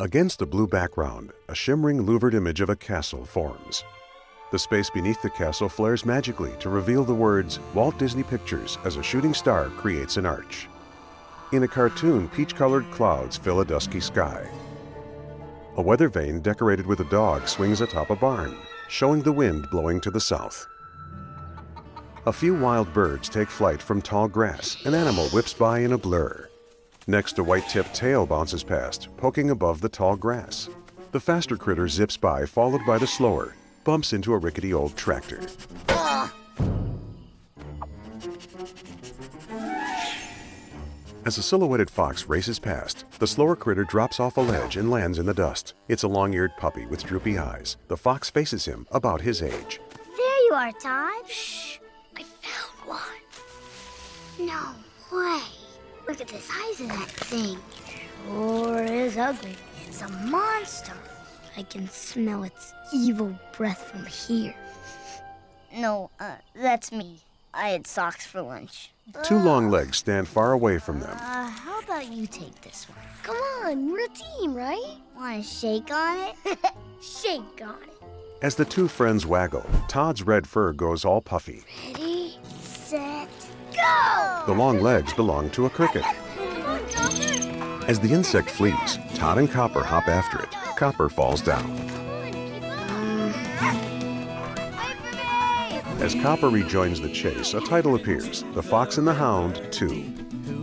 Against a blue background, a shimmering louvered image of a castle forms. The space beneath the castle flares magically to reveal the words Walt Disney Pictures as a shooting star creates an arch. In a cartoon, peach-colored clouds fill a dusky sky. A weather vane decorated with a dog swings atop a barn, showing the wind blowing to the south. A few wild birds take flight from tall grass. An animal whips by in a blur. Next, a white-tipped tail bounces past, poking above the tall grass. The faster critter zips by, followed by the slower, bumps into a rickety old tractor. As a silhouetted fox races past, the slower critter drops off a ledge and lands in the dust. It's a long-eared puppy with droopy eyes. The fox faces him, about his age. There you are, Todd. Shh! I found one. No way. Look at the size of that thing. Sure is ugly. It's a monster. I can smell its evil breath from here. No, that's me. I had socks for lunch. Two long legs stand far away from them. How about you take this one? Come on, we're a team, right? Want to shake on it? Shake on it. As the two friends waggle, Todd's red fur goes all puffy. Ready, set, go! The long legs belong to a cricket. As the insect flees, Todd and Copper hop after it. Copper falls down. As Copper rejoins the chase, a title appears, The Fox and the Hound 2.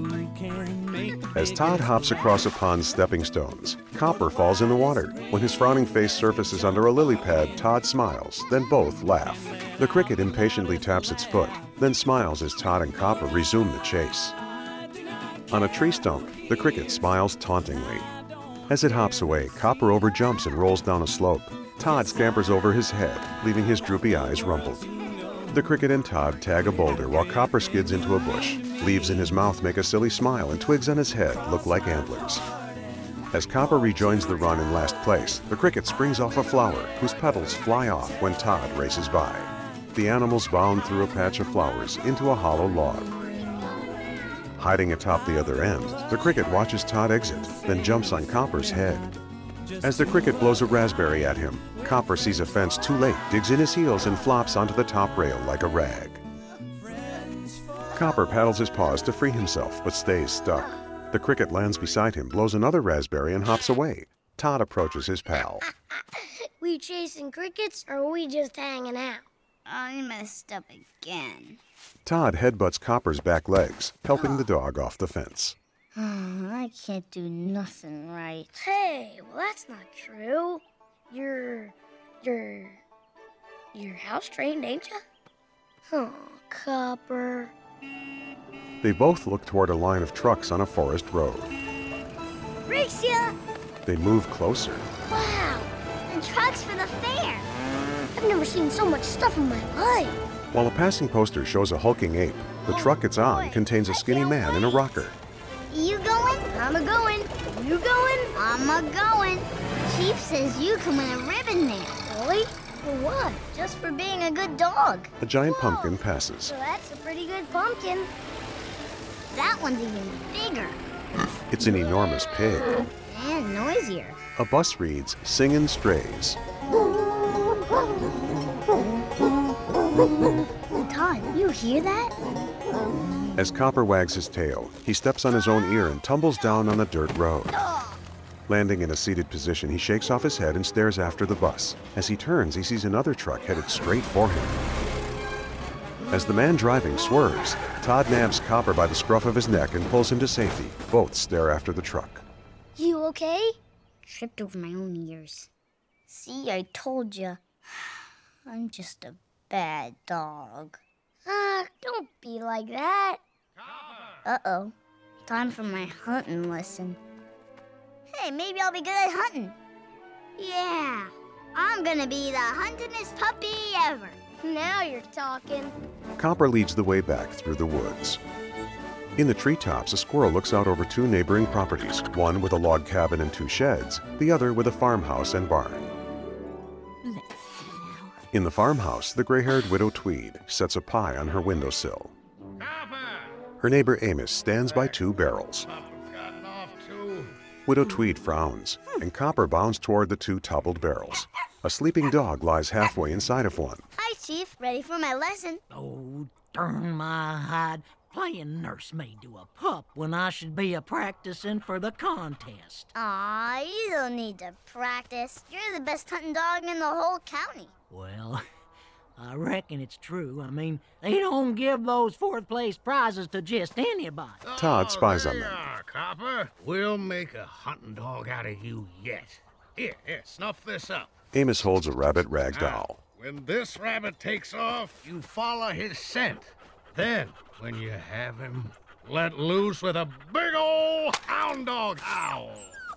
As Todd hops across a pond's stepping stones, Copper falls in the water. When his frowning face surfaces under a lily pad, Todd smiles, then both laugh. The cricket impatiently taps its foot, then smiles as Todd and Copper resume the chase. On a tree stump, the cricket smiles tauntingly. As it hops away, Copper overjumps and rolls down a slope. Todd scampers over his head, leaving his droopy eyes rumpled. The cricket and Todd tag a boulder while Copper skids into a bush. Leaves in his mouth make a silly smile and twigs on his head look like antlers. As Copper rejoins the run in last place, the cricket springs off a flower whose petals fly off when Todd races by. The animals bound through a patch of flowers into a hollow log. Hiding atop the other end, the cricket watches Todd exit, then jumps on Copper's head. As the cricket blows a raspberry at him, Copper sees a fence too late, digs in his heels, and flops onto the top rail like a rag. Copper paddles his paws to free himself, but stays stuck. The cricket lands beside him, blows another raspberry, and hops away. Todd approaches his pal. We chasing crickets, or are we just hanging out? I messed up again. Todd headbutts Copper's back legs, helping the dog off the fence. I can't do nothing right. Hey, well that's not true. You're house trained, ain't you? Oh, Copper. They both look toward a line of trucks on a forest road. Race ya! They move closer. Wow, and trucks for the fair. I've never seen so much stuff in my life. While a passing poster shows a hulking ape, the truck it's on contains a skinny man in a rocker. You going? I'm a-going. You going? I'm a-going. Chief says you can win a ribbon there. Really? For what? Just for being a good dog. A giant pumpkin passes. So that's a pretty good pumpkin. That one's even bigger. It's an enormous pig. And noisier. A bus reads, Singin' Strays. Todd, you hear that? As Copper wags his tail, he steps on his own ear and tumbles down on the dirt road. Landing in a seated position, he shakes off his head and stares after the bus. As he turns, he sees another truck headed straight for him. As the man driving swerves, Todd nabs Copper by the scruff of his neck and pulls him to safety. Both stare after the truck. You okay? Tripped over my own ears. See, I told you. I'm just a bad dog. Don't be like that. Uh-oh. Time for my hunting lesson. Hey, maybe I'll be good at hunting. Yeah, I'm gonna be the huntingest puppy ever. Now you're talking. Copper leads the way back through the woods. In the treetops, a squirrel looks out over two neighboring properties, one with a log cabin and two sheds, the other with a farmhouse and barn. In the farmhouse, the gray-haired widow Tweed sets a pie on her windowsill. Her neighbor Amos stands by two barrels. Widow Tweed frowns, and Copper bounds toward the two toppled barrels. A sleeping dog lies halfway inside of one. Hi, Chief. Ready for my lesson? Oh, darn my hide. Playing nursemaid to a pup when I should be a-practicing for the contest. Aw, you don't need to practice. You're the best hunting dog in the whole county. Well, I reckon it's true. I mean, they don't give those fourth-place prizes to just anybody. Todd spies on them. There you are, Copper. We'll make a hunting dog out of you yet. Here, snuff this up. Amos holds a rabbit rag Now, doll. when this rabbit takes off, you follow his scent. Then, when you have him, let loose with a big old hound dog howl.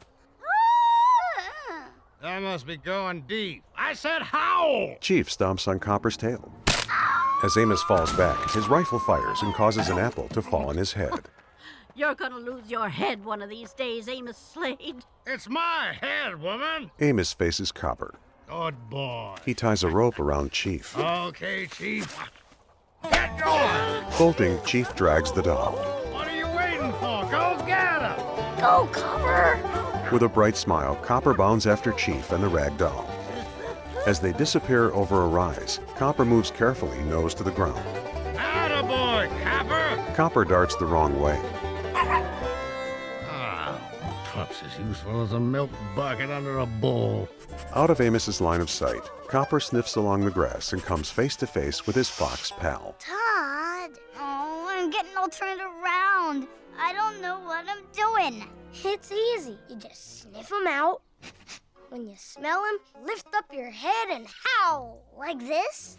That must be going deep. I said howl! Chief stomps on Copper's tail. As Amos falls back, his rifle fires and causes an apple to fall on his head. You're gonna lose your head one of these days, Amos Slade. It's my head, woman. Amos faces Copper. Good boy. He ties a rope around Chief. Okay, Chief. Get going! Bolting, Chief drags the doll. What are you waiting for? Go get him! Go, Copper! With a bright smile, Copper bounds after Chief and the rag doll. As they disappear over a rise, Copper moves carefully, nose to the ground. Attaboy, Copper! Copper darts the wrong way. Ah, pup's as useful as a milk bucket under a bowl. Out of Amos's line of sight, Copper sniffs along the grass and comes face to face with his fox pal. Todd! Oh, I'm getting all turned around. I don't know what I'm doing. It's easy. You just sniff them out. When you smell them, lift up your head and howl. Like this?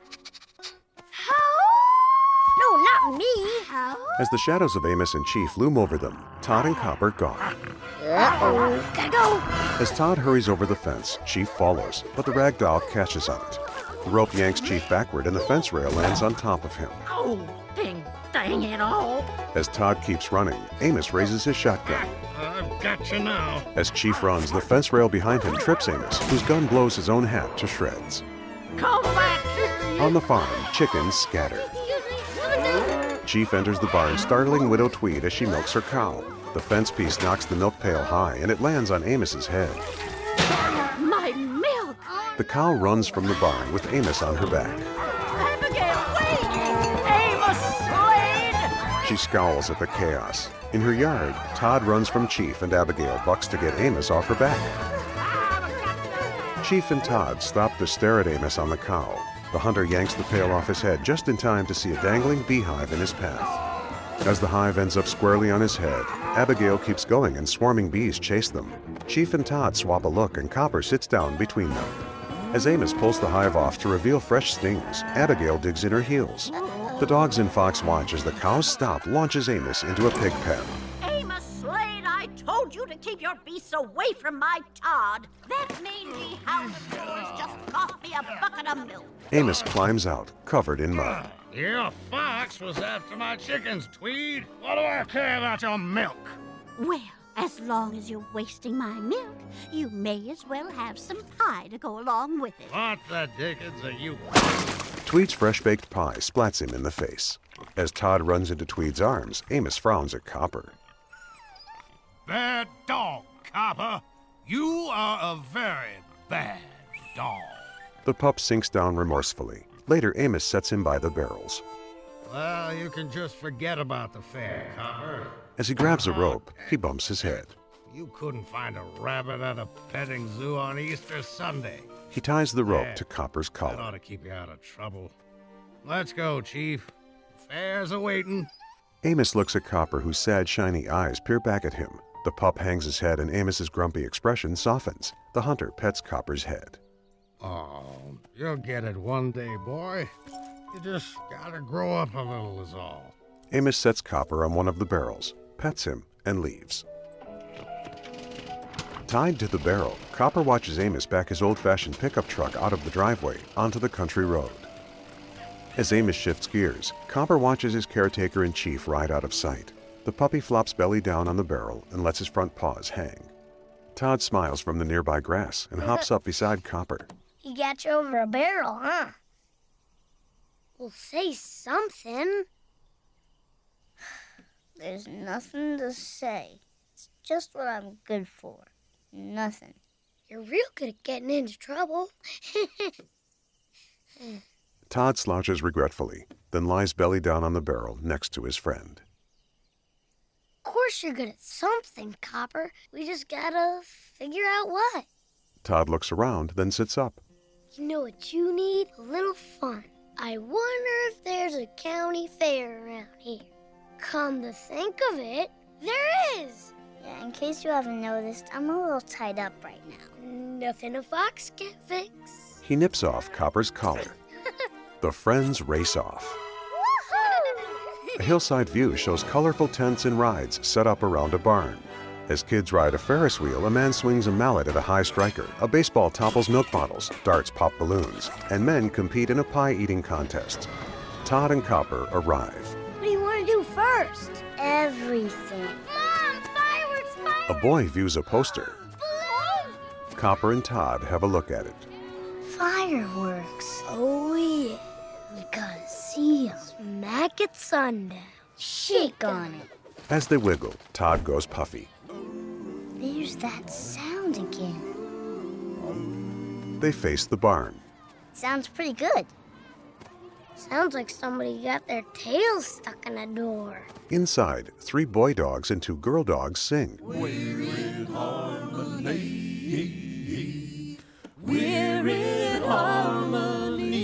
Howl! No, not me. How? As the shadows of Amos and Chief loom over them, Todd and Copper gone. Uh-oh. Gotta go. As Todd hurries over the fence, Chief follows, but the rag doll catches on it. The rope yanks Chief backward and the fence rail lands on top of him. Oh, dang it all. As Todd keeps running, Amos raises his shotgun. I've got you now. As Chief runs, the fence rail behind him trips Amos, whose gun blows his own hat to shreds. Come back! On the farm, chickens scatter. Chief enters the barn, startling Widow Tweed as she milks her cow. The fence piece knocks the milk pail high, and it lands on Amos's head. My milk! The cow runs from the barn with Amos on her back. Abigail, wait! Amos Slade! She scowls at the chaos. In her yard, Todd runs from Chief and Abigail bucks to get Amos off her back. Chief and Todd stop to stare at Amos on the cow. The hunter yanks the pail off his head just in time to see a dangling beehive in his path. As the hive ends up squarely on his head, Abigail keeps going and swarming bees chase them. Chief and Todd swap a look and Copper sits down between them. As Amos pulls the hive off to reveal fresh stings, Abigail digs in her heels. The dogs in Fox watch as the cow's stop launches Amos into a pig pen. Amos Slade, I told you to keep your beasts away from my Todd. That mangy hound of yours just cost me a bucket of milk. Amos climbs out, covered in mud. Your fox was after my chickens, Tweed. What do I care about your milk? Well, as long as you're wasting my milk, you may as well have some pie to go along with it. What the dickens are you? Tweed's fresh-baked pie splats him in the face. As Todd runs into Tweed's arms, Amos frowns at Copper. Bad dog, Copper. You are a very bad dog. The pup sinks down remorsefully. Later, Amos sets him by the barrels. Well, you can just forget about the fair, Copper. As he grabs a rope, he bumps his head. You couldn't find a rabbit at a petting zoo on Easter Sunday. He ties the rope to Copper's That ought collar. to keep you out of trouble. Let's go, Chief. Fair's a-waiting. Amos looks at Copper, whose sad, shiny eyes peer back at him. The pup hangs his head and Amos's grumpy expression softens. The hunter pets Copper's head. Oh, you'll get it one day, boy. You just gotta grow up a little is all. Amos sets Copper on one of the barrels, pets him, and leaves. Tied to the barrel, Copper watches Amos back his old-fashioned pickup truck out of the driveway onto the country road. As Amos shifts gears, Copper watches his caretaker and Chief ride out of sight. The puppy flops belly down on the barrel and lets his front paws hang. Todd smiles from the nearby grass and hops up beside Copper. He got you over a barrel, huh? Well, say something. There's nothing to say. It's Just what I'm good for. Nothing. You're real good at getting into trouble. Todd slouches regretfully, then lies belly down on the barrel next to his friend. Of course you're good at something, Copper. We just gotta figure out what. Todd looks around, then sits up. You know what you need? A little fun. I wonder if there's a county fair around here. Come to think of it, there is. Yeah, in case you haven't noticed, I'm a little tied up right now. Nothing a fox can't fix. He nips off Copper's collar. The friends race off. A hillside view shows colorful tents and rides set up around a barn. As kids ride a Ferris wheel, a man swings a mallet at a high striker, a baseball topples milk bottles, darts pop balloons, and men compete in a pie-eating contest. Todd and Copper arrive. What do you want to do first? Everything. Mom, fireworks, fireworks! A boy views a poster. Balloons! Copper and Todd have a look at it. Fireworks. Oh, yeah. We gotta see 'em. Smack at sundown. Shake on it. As they wiggle, Todd goes puffy. There's that sound again. They face the barn. Sounds pretty good. Sounds like somebody got their tails stuck in a door. Inside, 3 boy dogs and 2 girl dogs sing. We're in harmony. We're in harmony.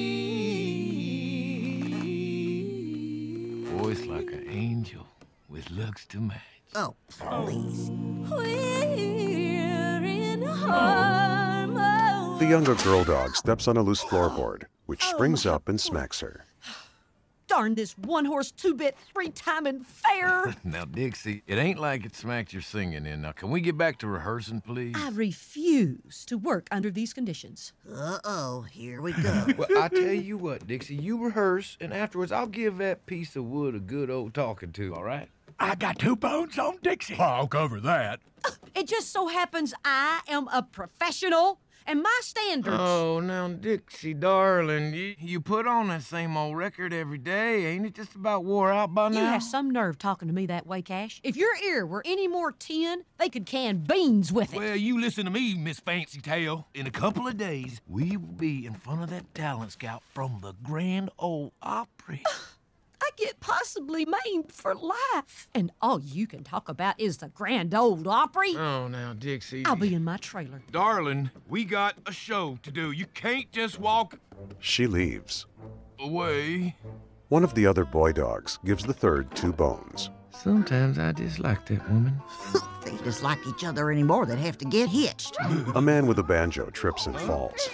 Voice like an angel with looks to match. Oh, please. We're in harmony. The younger girl dog steps on a loose floorboard, which springs up and smacks her. Darn this one-horse, two-bit, three-timing fair. Now, Dixie, it ain't like it smacked your singing in. Now, can we get back to rehearsing, please? I refuse to work under these conditions. Uh-oh, here we go. Well, I tell you what, Dixie, you rehearse, and afterwards I'll give that piece of wood a good old talking to, all right? I got 2 bones on Dixie. I'll cover that. It just so happens I am a professional, and my standards... Oh, now, Dixie, darling, you put on that same old record every day. Ain't it just about wore out by now? You have some nerve talking to me that way, Cash. If your ear were any more tin, they could can beans with it. Well, you listen to me, Miss Fancy Tail. In a couple of days, we will be in front of that talent scout from the Grand Ole Opry. I get possibly maimed for life. And all you can talk about is the Grand Ole Opry. Oh, now, Dixie. I'll be in my trailer. Darling, we got a show to do. You can't just walk She leaves. away. One of the other boy dogs gives the third 2 bones. Sometimes I dislike that woman. They dislike each other anymore. They'd have to get hitched. A man with a banjo trips and falls.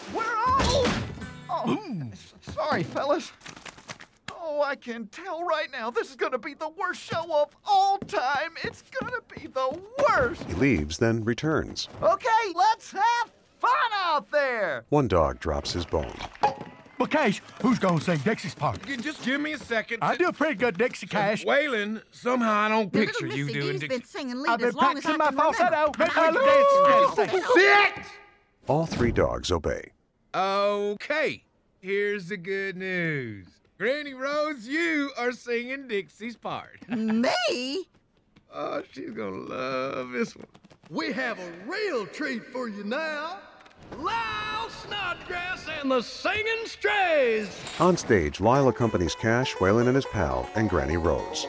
Sorry, fellas. Oh, I can tell right now this is gonna be the worst show of all time. It's gonna be the worst. He leaves, then returns. Okay, let's have fun out there. One dog drops his bone. But Cash, who's gonna sing Dixie's part? Just give me a second. I do a pretty good Dixie, Cash. Waylon, somehow I don't picture you Missy doing D's Dixie. been singing lead I've been as long as I practicing my can remember. falsetto. Make my dance. Sit! All 3 dogs obey. Okay, here's the good news. Granny Rose, you are singing Dixie's part. Me? Oh, she's gonna love this one. We have a real treat for you now. Lyle Snodgrass and the Singing Strays. On stage, Lyle accompanies Cash, Waylon and his pal, and Granny Rose.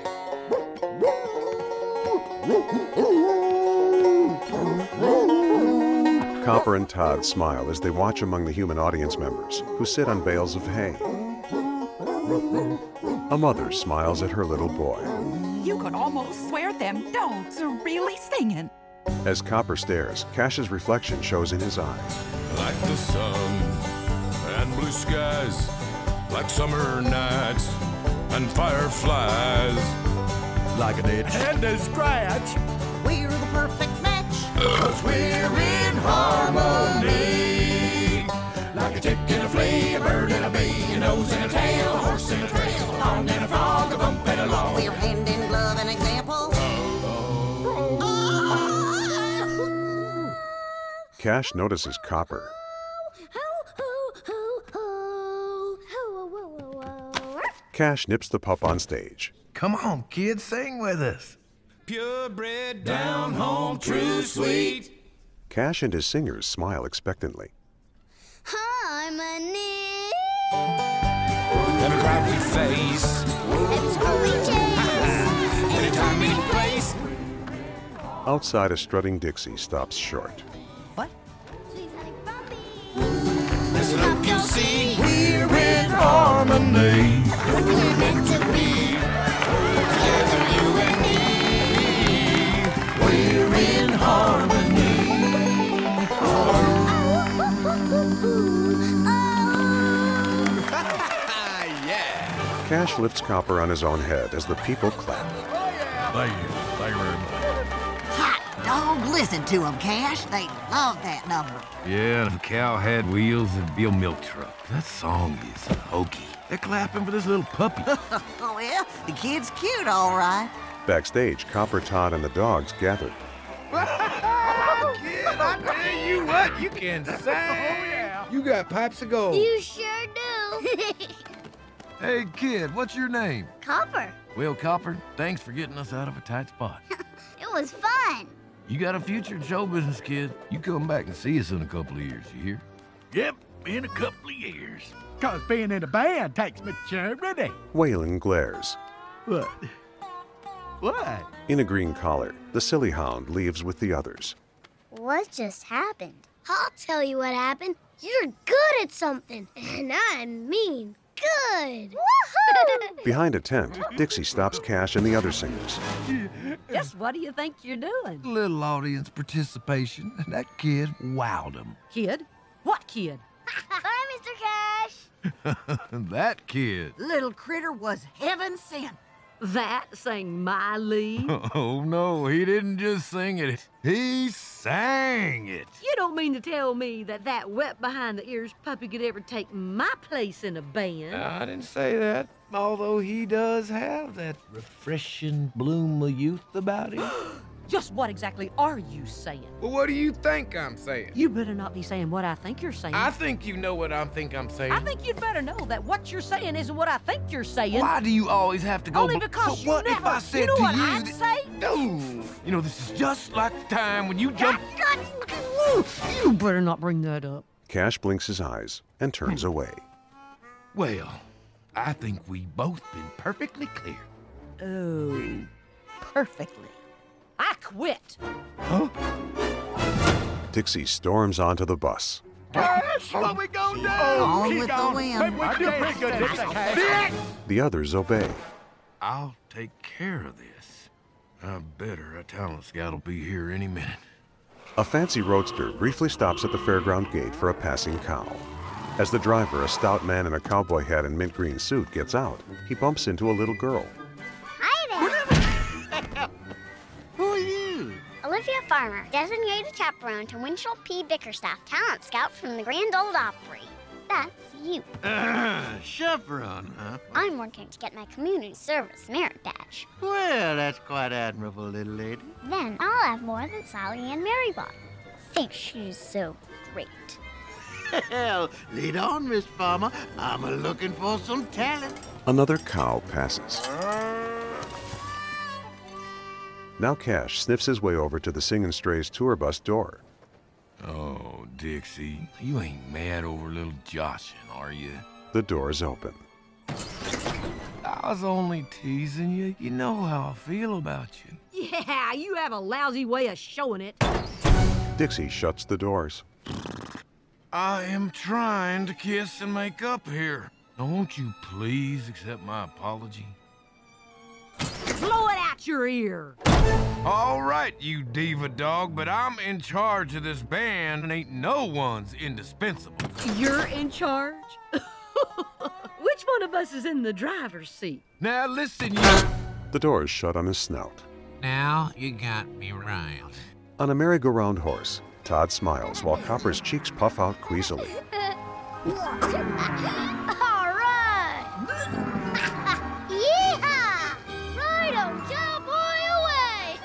Copper and Todd smile as they watch among the human audience members, who sit on bales of hay. A mother smiles at her little boy. You could almost swear them dogs are really singing. As Copper stares, Cash's reflection shows in his eye. Like the sun and blue skies, like summer nights and fireflies. Like an itch And a scratch. We're the perfect match. 'cause we're in harmony. Like a tick and a flea, a bird and a bee, a nose and a tail, a horse and a trail, a pond and a frog, a bump and a log. We're hand in glove, an example. Cash notices Copper. Cash nips the pup on stage. Come on, kids, sing with us. Purebred, down home, true sweet. Cash and his singers smile expectantly. Harmony. And a crowdly face. It's holy chase. Anytime, any place. Outside, a strutting Dixie stops short. What? Listen up, you see, we're in harmony. We're meant to be. Together, you and me. We're in harmony. Yeah. Cash lifts Copper on his own head as the people clap. Thank you. Thank you very much. Hot dog, listen to them, Cash. They love that number. Yeah, if a cow had wheels, it'd be a milk truck. That song is hokey. They're clapping for this little puppy. Oh, well, the kid's cute, all right. Backstage, Copper, Todd, and the dogs gather. Kid, I tell you what, you can sing. Oh, yeah. You got pipes of gold. You sure do. Hey, kid, what's your name? Copper. Well, Copper, thanks for getting us out of a tight spot. It was fun. You got a future in show business, kid. You come back and see us in a couple of years, you hear? Yep, in a couple of years. 'Cause being in a band takes maturity. Waylon glares. What? What? In a green collar, the silly hound leaves with the others. What just happened? I'll tell you what happened. You're good at something, and I'm mean. Good. Woohoo! Behind a tent, Dixie stops Cash and the other singers. Just what do you think you're doing? Little audience participation, and that kid wowed him. Kid? What kid? Bye, Mr. Cash. That kid. Little critter was heaven sent. That sang My Lee? Oh, no, he didn't just sing it. He sang it. You don't mean to tell me that wet behind the ears puppy could ever take my place in a band? I didn't say that, although he does have that refreshing bloom of youth about him. Just what exactly are you saying? Well, what do you think I'm saying? You better not be saying what I think you're saying. I think you know what I'm saying. I think you'd better know that what you're saying isn't what I think you're saying. Why do you always have to go? Only because but you what never. If I said you know to what you I'd say? No. You know, this is just like the time when you jumped. You better not bring that up. Cash blinks his eyes and turns away. Well, I think we've both been perfectly clear. Oh, perfectly. I quit. Huh? Dixie storms onto the bus. Cash, what we gonna do? On She's with the gone. wind. Hey, we did pretty good, Mr. Cash. The others obey. I'll take care of this. I better. A talent scout will be here any minute. A fancy roadster briefly stops at the fairground gate for a passing cow. As the driver, a stout man in a cowboy hat and mint green suit, gets out, he bumps into a little girl. Hi there. Who are you? Olivia Farmer, designated chaperone to Winchell P. Bickerstaff, talent scout from the Grand Ole Opry. That's you. Chaperone, huh? I'm working to get my community service merit badge. Well, that's quite admirable, little lady. Then I'll have more than Sally Ann Marybot. Think she's so great. Well, lead on, Miss Farmer. I'm a-looking for some talent. Another cow passes. Now Cash sniffs his way over to the Singin' Strays tour bus door. Oh, Dixie, you ain't mad over little Joshin, are you? The door's open. I was only teasing you. You know how I feel about you. Yeah, you have a lousy way of showing it. Dixie shuts the doors. I am trying to kiss and make up here. Now, won't you please accept my apology? Blow it out your ear. All right, you diva dog, but I'm in charge of this band and ain't no one's indispensable. You're in charge? Which one of us is in the driver's seat? Now listen, you... The door is shut on his snout. Now you got me riled. On a merry-go-round horse, Todd smiles while Copper's cheeks puff out queasily. All right! Yeehaw! Righto, cowboy away!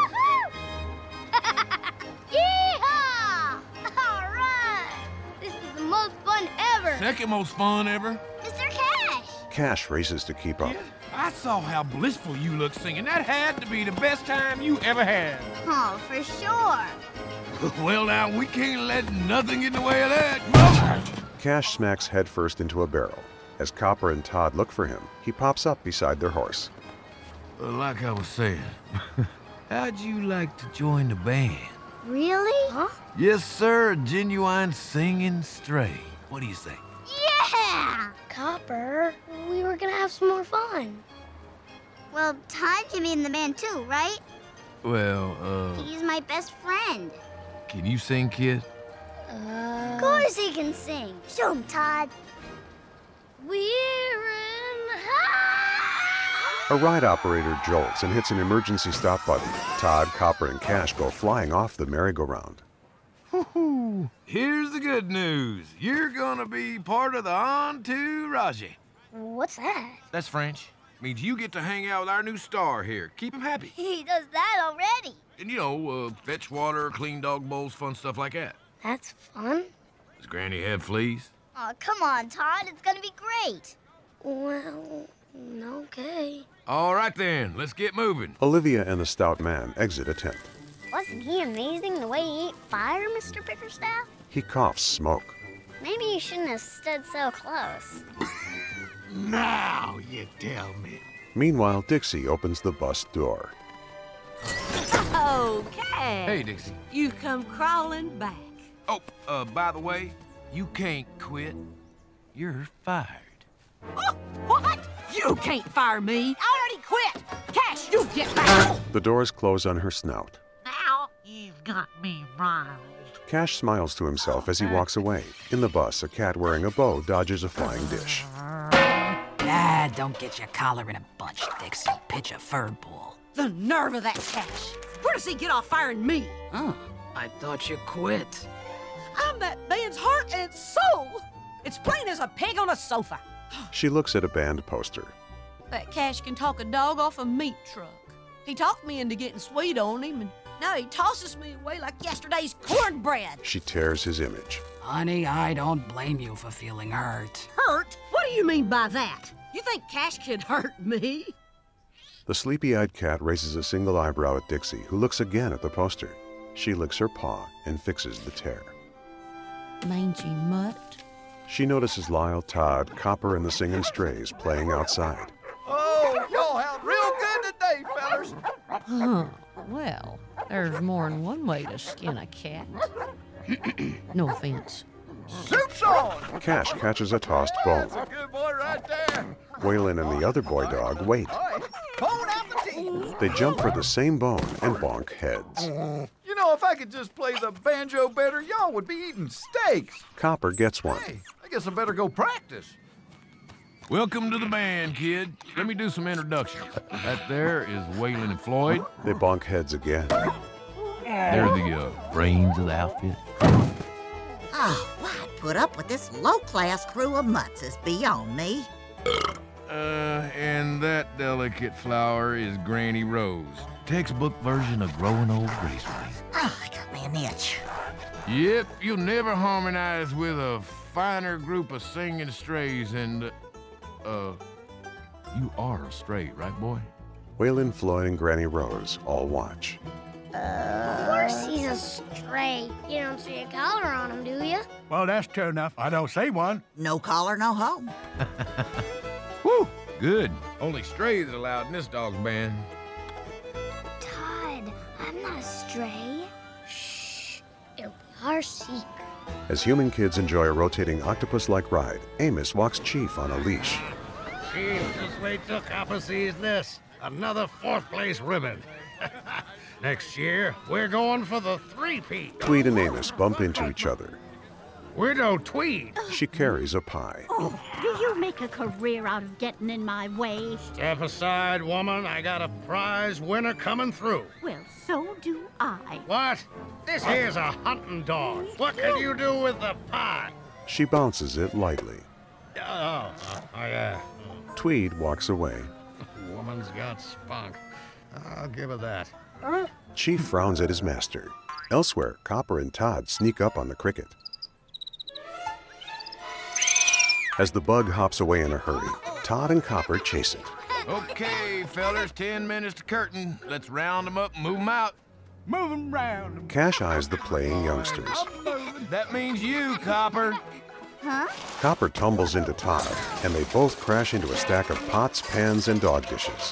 Yeehaw! All right! This is the most fun ever! Second most fun ever. Mr. Cash! Cash races to keep up. I saw how blissful you looked singing. That had to be the best time you ever had. Oh, for sure. Well, now, we can't let nothing get in the way of that. Cash smacks headfirst into a barrel. As Copper and Todd look for him, he pops up beside their horse. Like I was saying, how'd you like to join the band? Really? Huh? Yes, sir, a genuine singing stray. What do you say? Yeah! Copper, we were gonna have some more fun. Well, Todd can be in the band too, right? Well, He's my best friend. can you sing, kid? Of course he can sing. Show him, Todd. We're in high. A ride operator jolts and hits an emergency stop button. Todd, Copper, and Cash go flying off the merry-go-round. Here's the good news. You're gonna be part of the Entourage. What's that? That's French. Means you get to hang out with our new star here. Keep him happy. He does that already. And, you know, fetch water, clean dog bowls, fun stuff like that. That's fun. Does Granny have fleas? Oh, come on, Todd. It's gonna be great. Well, okay. All right, then. Let's get moving. Olivia and the stout man exit a tent. Wasn't he amazing the way he ate fire, Mr. Bickerstaff? He coughs smoke. Maybe you shouldn't have stood so close. Now you tell me. Meanwhile, Dixie opens the bus door. Okay. Hey, Dixie. You come crawling back. Oh, by the way, you can't quit. You're fired. Oh, what? You can't fire me. I already quit. Cash, you get back. The doors close on her snout. Now you've got me riled. Cash smiles to himself as he walks away. In the bus, a cat wearing a bow dodges a flying dish. Ah, don't get your collar in a bunch, Dixie. Pitch a fur ball. The nerve of that Cash. Where does he get off firing me? Oh, I thought you quit. I'm that man's heart and soul. It's plain as a pig on a sofa. She looks at a band poster. That Cash can talk a dog off a meat truck. He talked me into getting sweet on him, and now he tosses me away like yesterday's cornbread. She tears his image. Honey, I don't blame you for feeling hurt. Hurt? What do you mean by that? You think Cash could hurt me? The sleepy-eyed cat raises a single eyebrow at Dixie, who looks again at the poster. She licks her paw and fixes the tear. Mangy mutt. She notices Lyle, Todd, Copper, and the singing strays playing outside. Oh, y'all have real good today, fellas. Huh. Well, there's more than one way to skin a cat. No offense. Soup's on. Cash catches a tossed bone. That's a good boy right there. Waylon and the other boy dog wait. All right, bone out the teeth. They jump for the same bone and bonk heads. You know, if I could just play the banjo better, y'all would be eating steaks. Copper gets one. Hey, I guess I better go practice. Welcome to the band, kid. Let me do some introductions. That there is Waylon and Floyd. They bonk heads again. They're the brains of the outfit. Oh, why put up with this low-class crew of mutts is beyond me. And that delicate flower is Granny Rose. Textbook version of growing old gracefully. Oh, it got me an itch. Yep, you'll never harmonize with a finer group of singing strays and, you are a stray, right, boy? Waylon, Floyd, and Granny Rose all watch. Of course he's a stray. You don't see a collar on him, do you? Well, that's true enough. I don't see one. No collar, no home. Whew, good. Only strays allowed in this dog's band. Todd, I'm not a stray. Shh. It'll be our secret. As human kids enjoy a rotating octopus-like ride, Amos walks Chief on a leash. Chief, just wait till Copper sees this. Another fourth-place ribbon. Next year, we're going for the three-peat. Tweed and Amos bump into each other. We're no Tweed. She carries a pie. Oh, do you make a career out of getting in my way? Step aside, woman. I got a prize winner coming through. Well, so do I. What? This here's a hunting dog. What can you do with the pie? She bounces it lightly. Oh, yeah. Tweed walks away. Woman's got spunk. I'll give her that. Chief frowns at his master. Elsewhere, Copper and Todd sneak up on the cricket. As the bug hops away in a hurry, Todd and Copper chase it. Okay, fellers, 10 minutes to curtain. Let's round them up and move them out. Move them round. Cash eyes the playing youngsters. That means you, Copper. Huh? Copper tumbles into Todd, and they both crash into a stack of pots, pans, and dog dishes.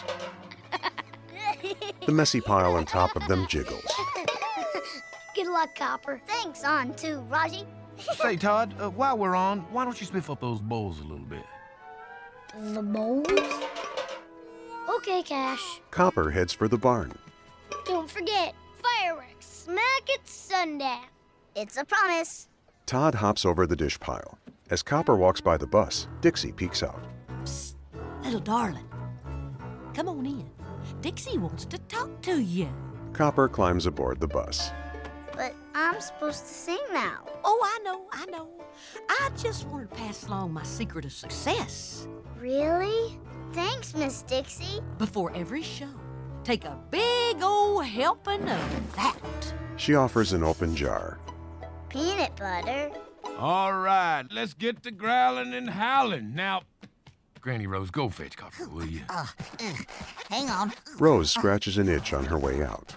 The messy pile on top of them jiggles. Good luck, Copper. Thanks on too, Raji. Say, Todd, while we're on, why don't you spiff up those bowls a little bit? The bowls? Okay, Cash. Copper heads for the barn. Don't forget, fireworks smack at sundown. It's a promise. Todd hops over the dish pile. As Copper walks by the bus, Dixie peeks out. Psst, little darling. Come on in. Dixie wants to talk to you. Copper climbs aboard the bus. But I'm supposed to sing now. Oh, I know. I just wanted to pass along my secret of success. Really? Thanks, Miss Dixie. Before every show, take a big old helping of that. She offers an open jar. Peanut butter. All right, let's get to growling and howling. Now, Granny Rose, go fetch Copper, will you? Hang on. Rose scratches an itch on her way out.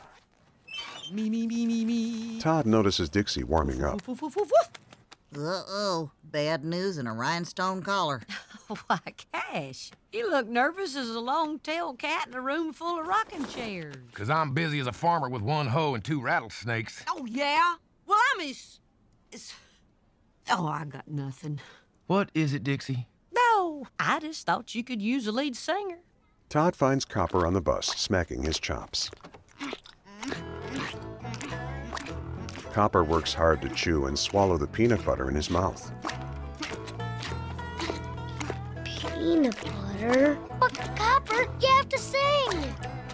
Me. Todd notices Dixie warming up. Uh-oh. Bad news and a rhinestone collar. Why, Cash, you look nervous as a long-tailed cat in a room full of rocking chairs. 'Cause I'm busy as a farmer with one hoe and 2 rattlesnakes. Oh, yeah? Well, I'm as... Oh, I got nothing. What is it, Dixie? No, I just thought you could use a lead singer. Todd finds Copper on the bus, smacking his chops. Copper works hard to chew and swallow the peanut butter in his mouth. Peanut butter? But Copper, you have to sing!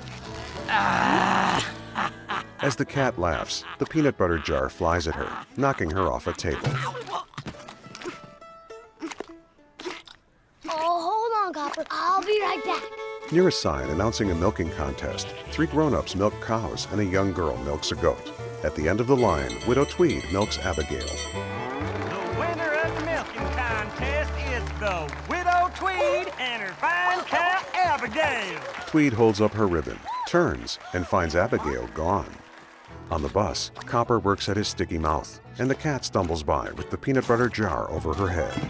As the cat laughs, the peanut butter jar flies at her, knocking her off a table. Oh, hold on, Copper. I'll be right back. Near a sign announcing a milking contest, 3 grown-ups milk cows and a young girl milks a goat. At the end of the line, Widow Tweed milks Abigail. The winner of the milking contest is the Widow Tweed and her fine cow, Abigail. Tweed holds up her ribbon, turns, and finds Abigail gone. On the bus, Copper works at his sticky mouth, and the cat stumbles by with the peanut butter jar over her head.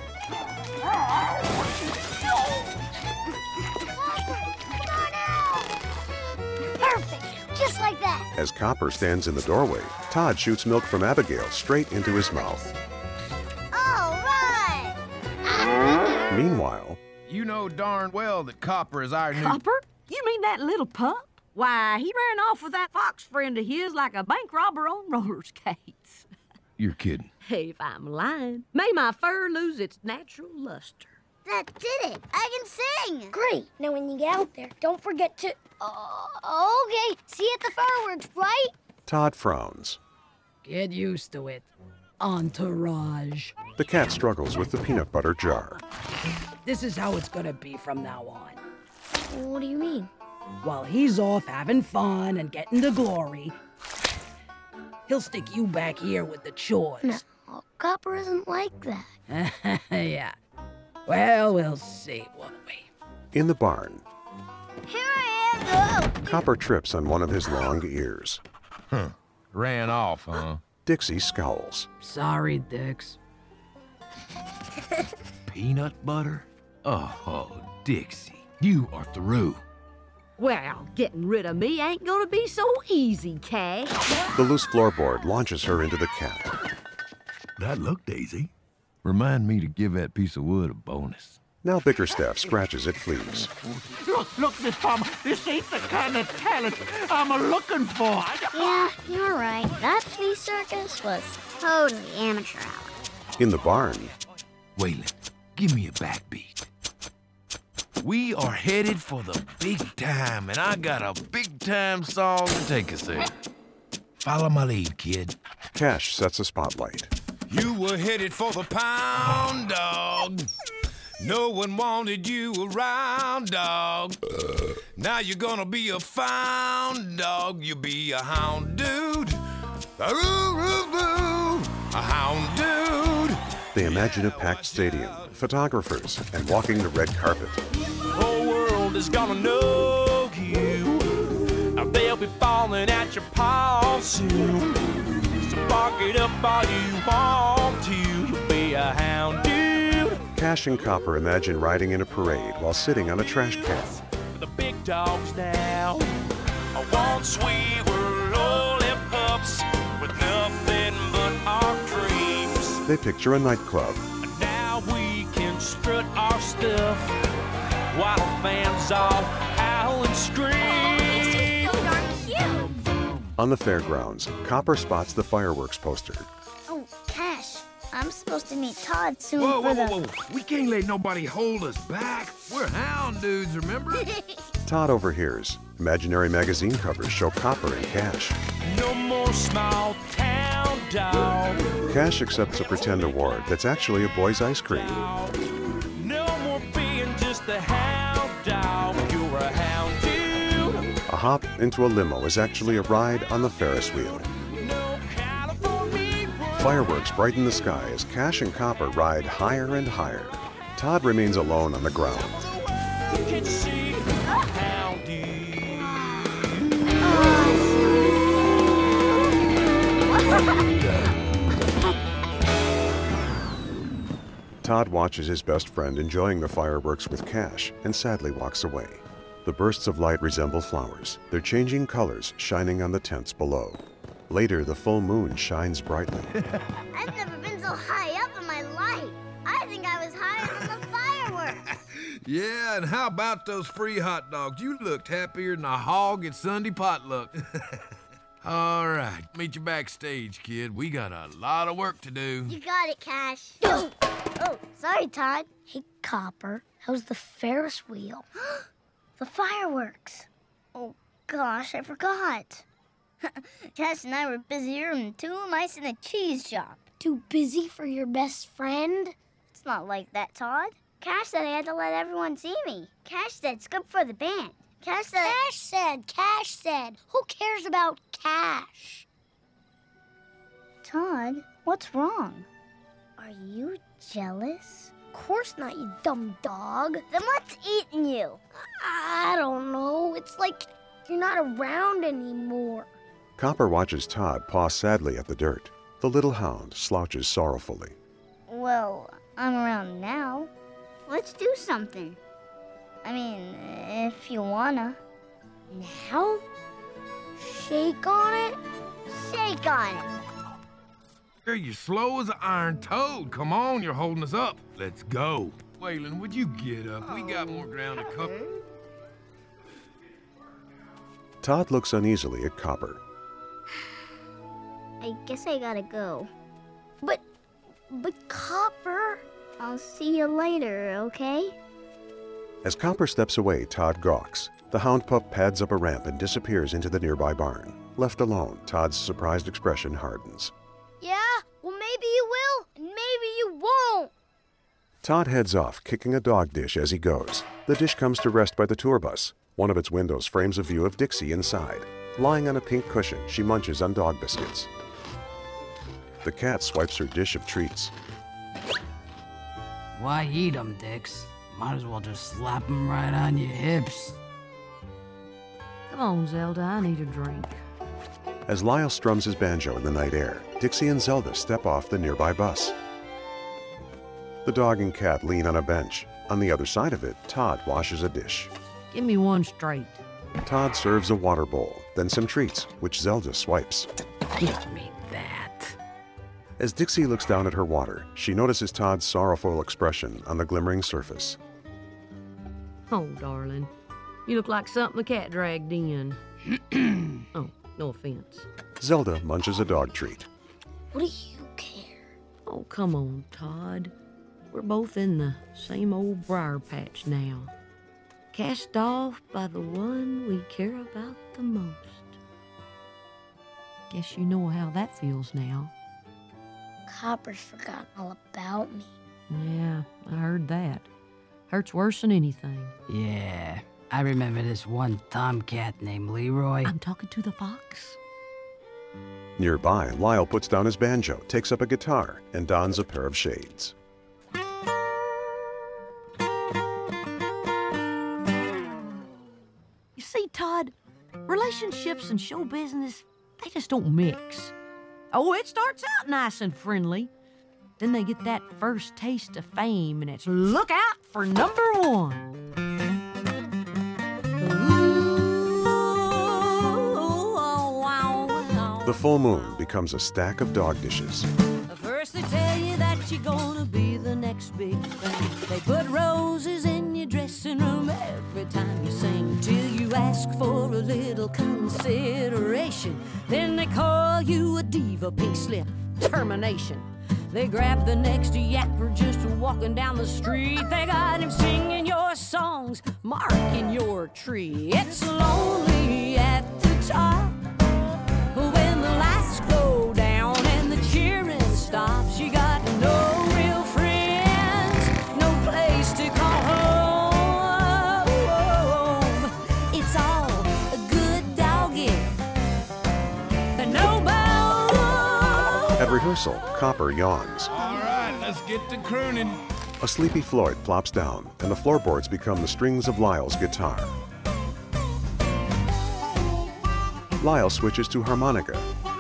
Perfect! Just like that. As Copper stands in the doorway, Todd shoots milk from Abigail straight into his mouth. All right! Meanwhile, You know darn well that Copper is our new... Copper? You mean that little pup? Why, he ran off with that fox friend of his like a bank robber on roller skates. You're kidding. Hey, if I'm lying, may my fur lose its natural luster. That did it. I can sing. Great. Now when you get out there, don't forget to... okay. See you at the fireworks, right? Todd frowns. Get used to it. Entourage. The cat struggles with the peanut butter jar. This is how it's gonna be from now on. What do you mean? While he's off having fun and getting the glory, he'll stick you back here with the chores. No, Copper isn't like that. Yeah. Well, we'll see, won't we? In the barn, Here I am. Copper trips on one of his long ears. Huh. Ran off, huh? Dixie scowls. Sorry, Dix. Peanut butter? Oh, Dixie, you are through. Well, getting rid of me ain't gonna be so easy, Cash. The loose floorboard launches her into the cat. That looked easy. Remind me to give that piece of wood a bonus. Now Bickerstaff scratches at fleas. Look, Miss Farmer, this ain't the kind of talent I'm a-looking for. Yeah, you're right. That flea circus was totally amateur hour. In the barn, Waylon, give me a backbeat. We are headed for the big time, and I got a big-time song to take us there. Follow my lead, kid. Cash sets a spotlight. You were headed for the pound, dog. No one wanted you around, dog. Now you're gonna be a found dog. You'll be a hound dude. A hound dude. They imagine a packed stadium, photographers, and walking the red carpet. The whole world is is gonna know you. They'll be falling at your paws soon. So bark it up all you want to. You'll be a hound dude. Cash and Copper imagine riding in a parade while sitting on a trash can. The big dogs now. Once we were lollipops with nothing but our dreams. They picture a nightclub. Now we can strut our stuff while fans all howl and scream. On the fairgrounds, Copper spots the fireworks poster. Oh, Cash, I'm supposed to meet Todd soon Whoa, for whoa, whoa, whoa. We can't let nobody hold us back. We're hound dudes, remember? Todd overhears. Imaginary magazine covers show Copper and Cash. No more small town dog. Cash accepts a pretend award that's actually a boy's ice cream. No more being just a hound dog. You're a hound dude. A hop into a limo is actually a ride on the Ferris wheel. Fireworks brighten the sky as Cash and Copper ride higher and higher. Todd remains alone on the ground. Todd watches his best friend enjoying the fireworks with Cash and sadly walks away. The bursts of light resemble flowers, their changing colors shining on the tents below. Later, the full moon shines brightly. I've never been so high up in my life. I think I was higher than the fireworks. Yeah, and how about those free hot dogs? You looked happier than a hog at Sunday potluck. All right, meet you backstage, kid. We got a lot of work to do. You got it, Cash. Oh, sorry, Todd. Hey, Copper, how's the Ferris wheel? The fireworks. Oh, gosh, I forgot. Cash and I were busier than two mice in a cheese shop. Too busy for your best friend? It's not like that, Todd. Cash said I had to let everyone see me. Cash said it's good for the band. Cash said. Who cares about Cash? Todd, what's wrong? Are you jealous? Of course not, you dumb dog. Then what's eating you? I don't know. It's like you're not around anymore. Copper watches Todd paw sadly at the dirt. The little hound slouches sorrowfully. Well, I'm around now. Let's do something. I mean, if you wanna. Now? Shake on it? Shake on it. Girl, you're slow as an iron toad. Come on, you're holding us up. Let's go. Waylon, would you get up? We got more ground to cover. Todd looks uneasily at Copper. I guess I gotta go. But Copper... I'll see you later, okay? As Copper steps away, Todd gawks. The hound pup pads up a ramp and disappears into the nearby barn. Left alone, Todd's surprised expression hardens. Yeah? Well, maybe you will, and maybe you won't. Todd heads off, kicking a dog dish as he goes. The dish comes to rest by the tour bus. One of its windows frames a view of Dixie inside. Lying on a pink cushion, she munches on dog biscuits. The cat swipes her dish of treats. Why eat 'em, Dix? Might as well just slap 'em right on your hips. Come on, Zelda, I need a drink. As Lyle strums his banjo in the night air, Dixie and Zelda step off the nearby bus. The dog and cat lean on a bench. On the other side of it, Todd washes a dish. Give me one straight. Todd serves a water bowl, then some treats, which Zelda swipes. Give me that. As Dixie looks down at her water, she notices Todd's sorrowful expression on the glimmering surface. Oh, darling. You look like something the cat dragged in. Oh, no offense. Zelda munches a dog treat. What do you care? Oh, come on, Todd. We're both in the same old briar patch now. Cast off by the one we care about the most. Guess you know how that feels now. Copper's forgotten all about me. Yeah, I heard that. Hurts worse than anything. Yeah, I remember this one tomcat named Leroy. I'm talking to the fox. Nearby, Lyle puts down his banjo, takes up a guitar, and dons a pair of shades. Relationships and show business, they just don't mix. Oh, it starts out nice and friendly. Then they get that first taste of fame, and it's look out for number one. The full moon becomes a stack of dog dishes. First they tell you that you're gonna be the next big thing. They put roses in your dressing room every time you sing, till you ask for a little consideration. Then they call you a diva, pink slip, termination. They grab the next yapper just walking down the street. They got him singing your songs, marking your tree. It's lonely at the top when the lights go down and the cheering stops. You got no real friends, no place to call home. It's all a good doggy, and no bone. At rehearsal, Copper yawns. All right, let's get to crooning. A sleepy Floyd flops down, and the floorboards become the strings of Lyle's guitar. Lyle switches to harmonica.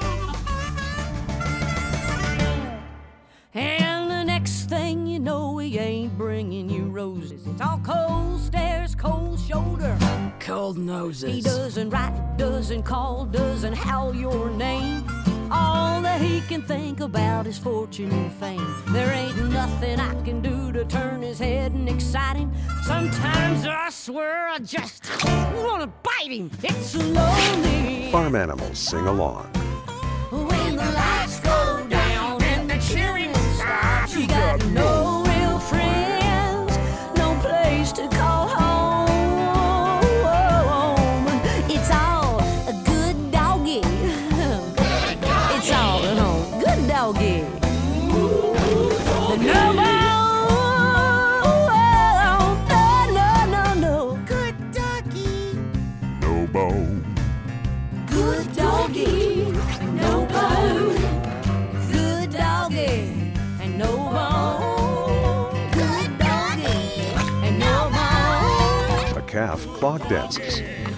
And the next thing you know, he ain't bringing you roses. It's all cold stares, cold shoulder, cold noses. He doesn't write, doesn't call, doesn't howl your name. All that he can think about is fortune and fame. There ain't nothing I can do to turn his head and excite him. Sometimes I swear I just wanna bite him. It's lonely. Farm animals sing along. When the lights go down and the cheering stops, you got no real friends, no place to call home. It's all a good doggy. It's all at home. Good doggy. No, no. Good doggy. No bone. Good doggy, no bone. Good doggy, and no bone. Good doggy, and no bone. A calf clog dances.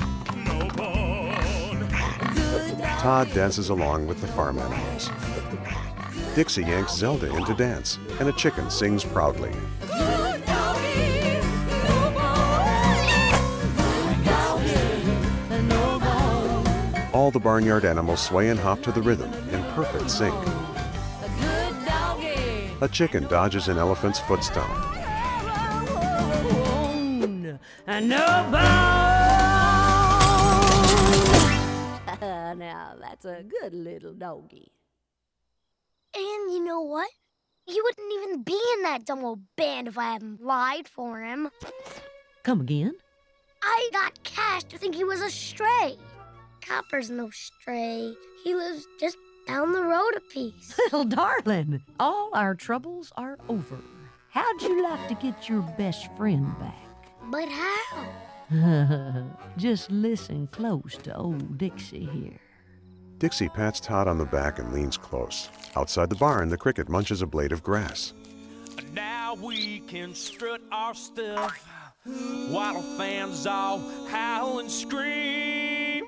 Todd dances along with the farm animals. Dixie yanks Zelda into dance, and a chicken sings proudly. Good doggy, no bone. Good doggy, and no bone. All the barnyard animals sway and hop to the rhythm in perfect sync. Good doggy. A chicken dodges an elephant's foot stomp. And no bone. Now that's a good little doggy. And you know what? He wouldn't even be in that dumb old band if I hadn't lied for him. Come again? I got Cash to think he was a stray. Copper's no stray. He lives just down the road a piece. Little darling, all our troubles are over. How'd you like to get your best friend back? But how? Just listen close to old Dixie here. Dixie pats Todd on the back and leans close. Outside the barn, the cricket munches a blade of grass. Now we can strut our stuff while the fans all howl and scream.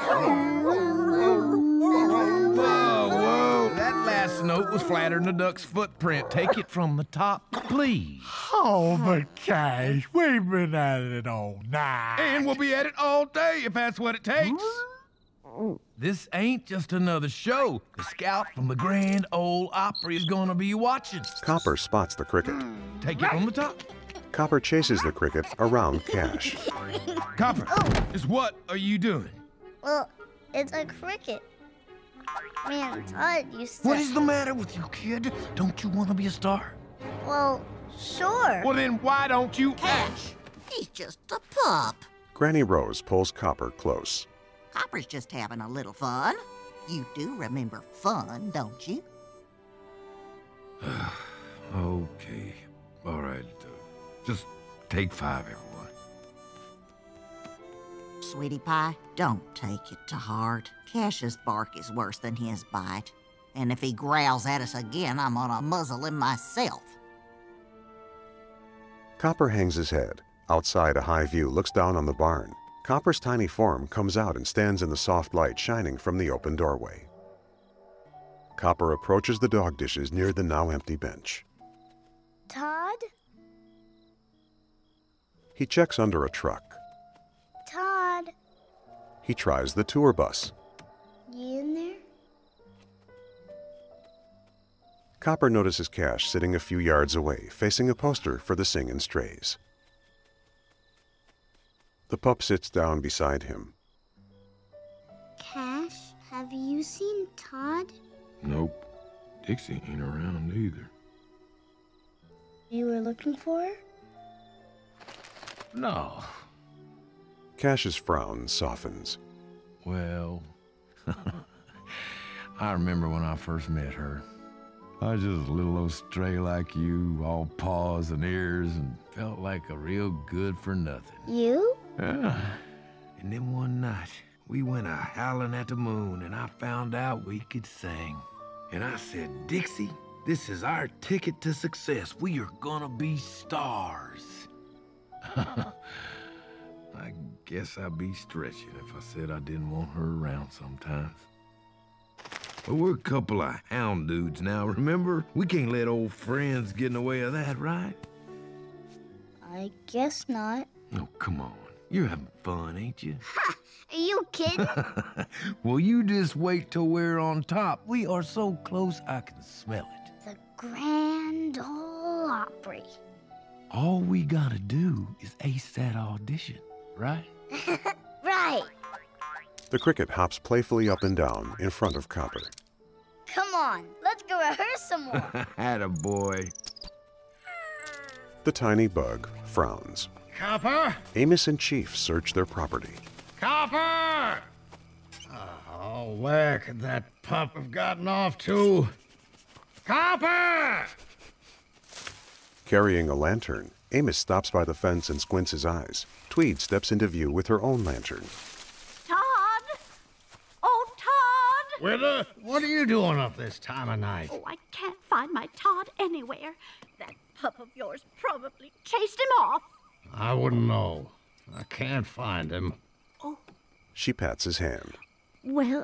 Whoa, that last note was flatter than a duck's footprint. Take it from the top, please. Oh, but Cash, we've been at it all night. And we'll be at it all day if that's what it takes. This ain't just another show. The scout from the Grand Ole Opry is gonna be watching. Copper spots the cricket. Take it from the top. Copper chases the cricket around Cash. Copper, just what are you doing? Well, it's a cricket. Man, Todd used to... What is the matter with you, kid? Don't you want to be a star? Well, sure. Well, then why don't you... Cash, he's just a pup. Granny Rose pulls Copper close. Copper's just having a little fun. You do remember fun, don't you? Okay. All right. Just take 5, everyone. Sweetie Pie, don't take it to heart. Cash's bark is worse than his bite. And if he growls at us again, I'm gonna muzzle him myself. Copper hangs his head. Outside, a high view looks down on the barn. Copper's tiny form comes out and stands in the soft light shining from the open doorway. Copper approaches the dog dishes near the now empty bench. Todd? He checks under a truck. Todd? He tries the tour bus. You in there? Copper notices Cash sitting a few yards away, facing a poster for the Singin' Strays. The pup sits down beside him. Cash, have you seen Todd? Nope. Dixie ain't around either. You were looking for her? No. Cash's frown softens. Well, I remember when I first met her. I was just a little old stray like you, all paws and ears, and felt like a real good for nothing. You? Yeah. And then one night, we went a-howling at the moon, and I found out we could sing. And I said, Dixie, this is our ticket to success. We are gonna be stars. I guess I'd be stretching if I said I didn't want her around sometimes. But we're a couple of hound dudes now, remember? We can't let old friends get in the way of that, right? I guess not. Oh, come on. You're having fun, ain't you? Are you kidding? Well, you just wait till we're on top. We are so close I can smell it. The Grand Ole Opry. All we gotta do is ace that audition, right? Right. The cricket hops playfully up and down in front of Copper. Come on, let's go rehearse some more. Attaboy. The tiny bug frowns. Copper? Amos and Chief search their property. Copper! Oh, where could that pup have gotten off to? Copper! Carrying a lantern, Amos stops by the fence and squints his eyes. Tweed steps into view with her own lantern. Todd! Oh, Todd! Willa, what are you doing up this time of night? Oh, I can't find my Todd anywhere. That pup of yours probably chased him off. I wouldn't know. I can't find him. Oh. She pats his hand. Well,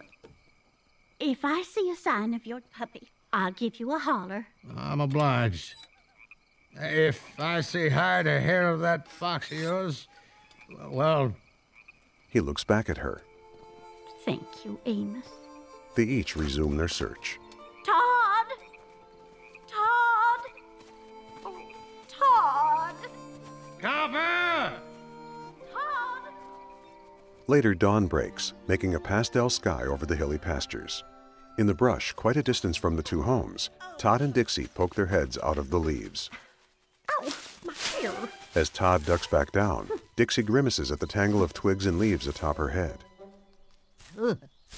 if I see a sign of your puppy, I'll give you a holler. I'm obliged. If I see hide or hair of that fox of yours, well... He looks back at her. Thank you, Amos. They each resume their search. Todd! Todd! Oh, Todd! Copper! Todd! Later, dawn breaks, making a pastel sky over the hilly pastures. In the brush, quite a distance from the two homes, Todd and Dixie poke their heads out of the leaves. Ow, my hair! As Todd ducks back down, Dixie grimaces at the tangle of twigs and leaves atop her head. Ugh.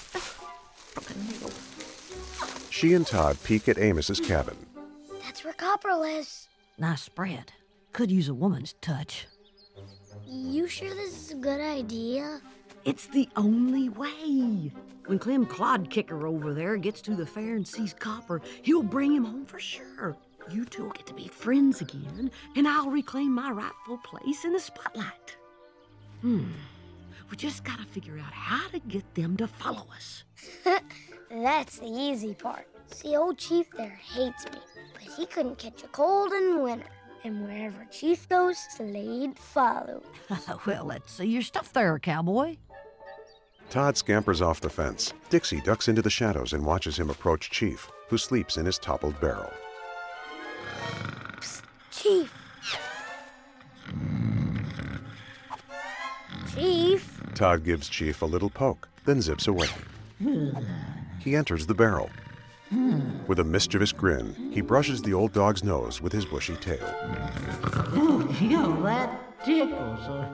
She and Todd peek at Amos's cabin. That's where Copper lives. Nice spread. Could use a woman's touch. You sure this is a good idea? It's the only way. When Clem Clodkicker over there gets to the fair and sees Copper, he'll bring him home for sure. You two will get to be friends again, and I'll reclaim my rightful place in the spotlight. We just gotta figure out how to get them to follow us. That's the easy part. See, old Chief there hates me, but he couldn't catch a cold in winter. And wherever Chief goes, Slade follow. Well, let's see your stuff there, cowboy. Todd scampers off the fence. Dixie ducks into the shadows and watches him approach Chief, who sleeps in his toppled barrel. Psst, Chief! Chief! Todd gives Chief a little poke, then zips away. He enters the barrel. With a mischievous grin, he brushes the old dog's nose with his bushy tail. Yo, that tickles.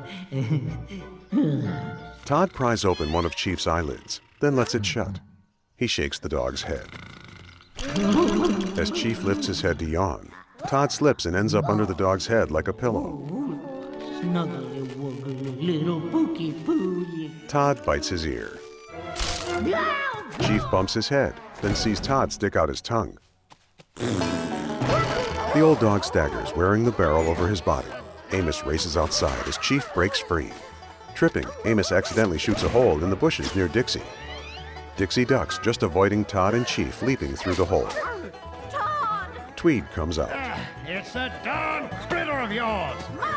Todd pries open one of Chief's eyelids, then lets it shut. He shakes the dog's head. As Chief lifts his head to yawn, Todd slips and ends up under the dog's head like a pillow. Snuggly wuggly little pookie poo. Todd bites his ear. Chief bumps his head, then sees Todd stick out his tongue. The old dog staggers, wearing the barrel over his body. Amos races outside as Chief breaks free. Tripping, Amos accidentally shoots a hole in the bushes near Dixie. Dixie ducks, just avoiding Todd and Chief leaping through the hole. Tweed comes out. It's a darn critter of yours.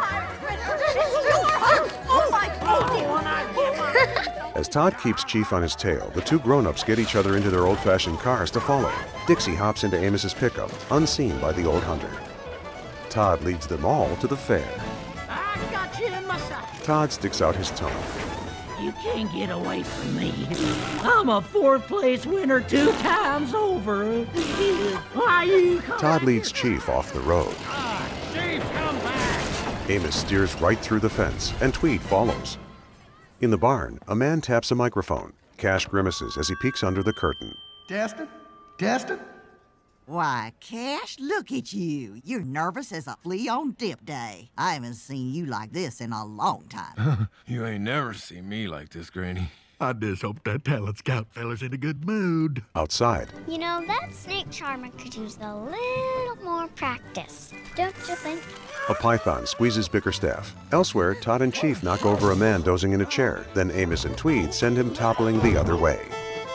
As Todd keeps Chief on his tail, the two grown-ups get each other into their old-fashioned cars to follow. Dixie hops into Amos's pickup, unseen by the old hunter. Todd leads them all to the fair. I got you in my sight. Todd sticks out his tongue. You can't get away from me. I'm a 4th place winner 2 times over. Why you come Todd leads Chief off the road. Chief, come back. Amos steers right through the fence, and Tweed follows. In the barn, a man taps a microphone. Cash grimaces as he peeks under the curtain. Testing? Testing? Why, Cash, look at you. You're nervous as a flea on dip day. I haven't seen you like this in a long time. You ain't never seen me like this, Granny. I just hope that talent scout fella's in a good mood. Outside, You know, that snake charmer could use a little more practice, don't you think? a python squeezes Bickerstaff. Elsewhere, Todd and Chief knock over a man dozing in a chair. Then Amos and Tweed send him toppling the other way.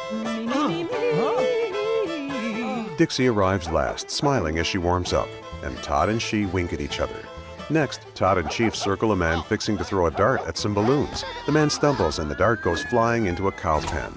Dixie arrives last, smiling as she warms up, and Todd and she wink at each other. Next, Todd and Chief circle a man fixing to throw a dart at some balloons. The man stumbles and the dart goes flying into a cow pen.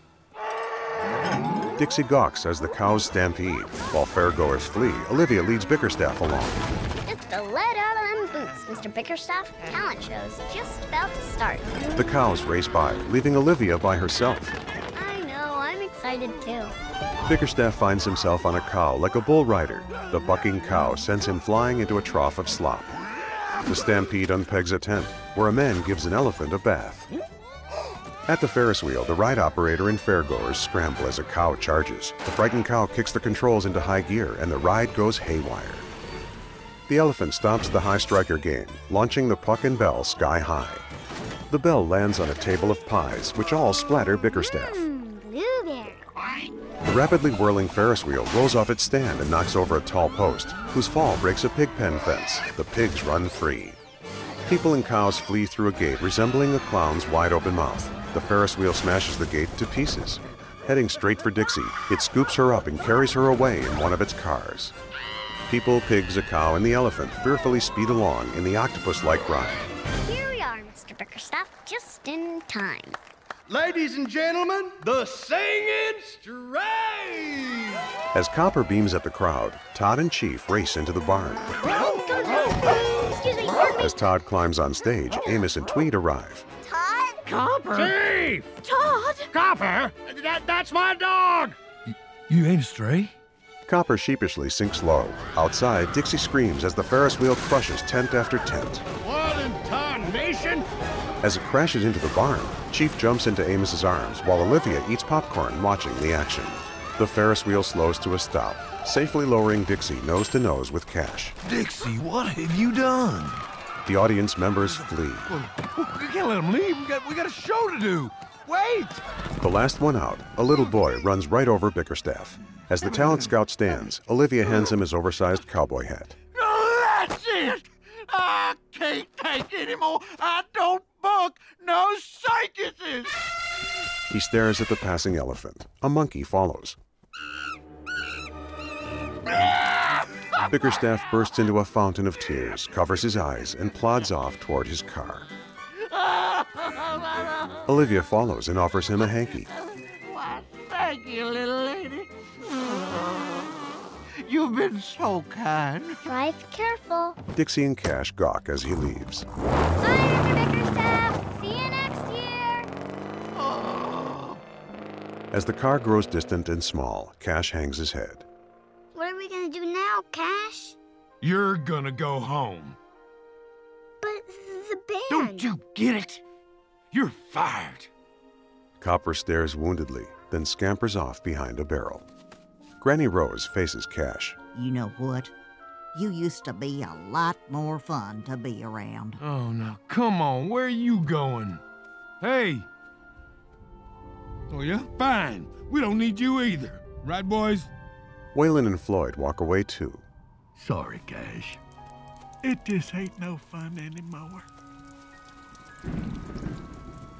Dixie gawks as the cows stampede. While fairgoers flee, Olivia leads Bickerstaff along. It's the let out of them boots, Mr. Bickerstaff. Talent show's just about to start. The cows race by, leaving Olivia by herself. I know, I'm excited too. Bickerstaff finds himself on a cow like a bull rider. The bucking cow sends him flying into a trough of slop. The stampede unpegs a tent, where a man gives an elephant a bath. At the Ferris wheel, the ride operator and fairgoers scramble as a cow charges. The frightened cow kicks the controls into high gear, and the ride goes haywire. The elephant stops the high striker game, launching the puck and bell sky high. The bell lands on a table of pies, which all splatter Bickerstaff. Blueberry. The rapidly whirling Ferris wheel rolls off its stand and knocks over a tall post, whose fall breaks a pig pen fence. The pigs run free. People and cows flee through a gate resembling a clown's wide-open mouth. The Ferris wheel smashes the gate to pieces. Heading straight for Dixie, it scoops her up and carries her away in one of its cars. People, pigs, a cow, and the elephant fearfully speed along in the octopus-like ride. Here we are, Mr. Bickerstaff, just in time. Ladies and gentlemen, the singing strays! As Copper beams at the crowd, Todd and Chief race into the barn. Excuse me, pardon me. As Todd climbs on stage, Amos and Tweed arrive. Todd? Copper. Chief! Todd? Copper! That's my dog! You ain't a stray? Copper sheepishly sinks low. Outside, Dixie screams as the Ferris wheel crushes tent after tent. What in tarnation? As it crashes into the barn, Chief jumps into Amos's arms while Olivia eats popcorn watching the action. The Ferris wheel slows to a stop, safely lowering Dixie nose to nose with Cash. Dixie, what have you done? The audience members flee. We can't let him leave. We got a show to do. Wait! The last one out, a little boy runs right over Bickerstaff. As the talent scout stands, Olivia hands him his oversized cowboy hat. That's it! I can't take anymore. I don't book no circuses. He stares at the passing elephant. A monkey follows. Bickerstaff bursts into a fountain of tears, covers his eyes, and plods off toward his car. Olivia follows and offers him a hanky. Why, thank you, little lady. You've been so kind. Drive careful. Dixie and Cash gawk as he leaves. Bye, Mr. Bickerstaff. See you next year. As the car grows distant and small, Cash hangs his head. What are we gonna do now, Cash? You're gonna go home. But the band. Don't you get it? You're fired. Copper stares woundedly, then scampers off behind a barrel. Granny Rose faces Cash. You know what? You used to be a lot more fun to be around. Oh, now, come on. Where are you going? Hey. Oh, yeah? Fine. We don't need you either. Right, boys? Waylon and Floyd walk away too. Sorry, Cash. It just ain't no fun anymore.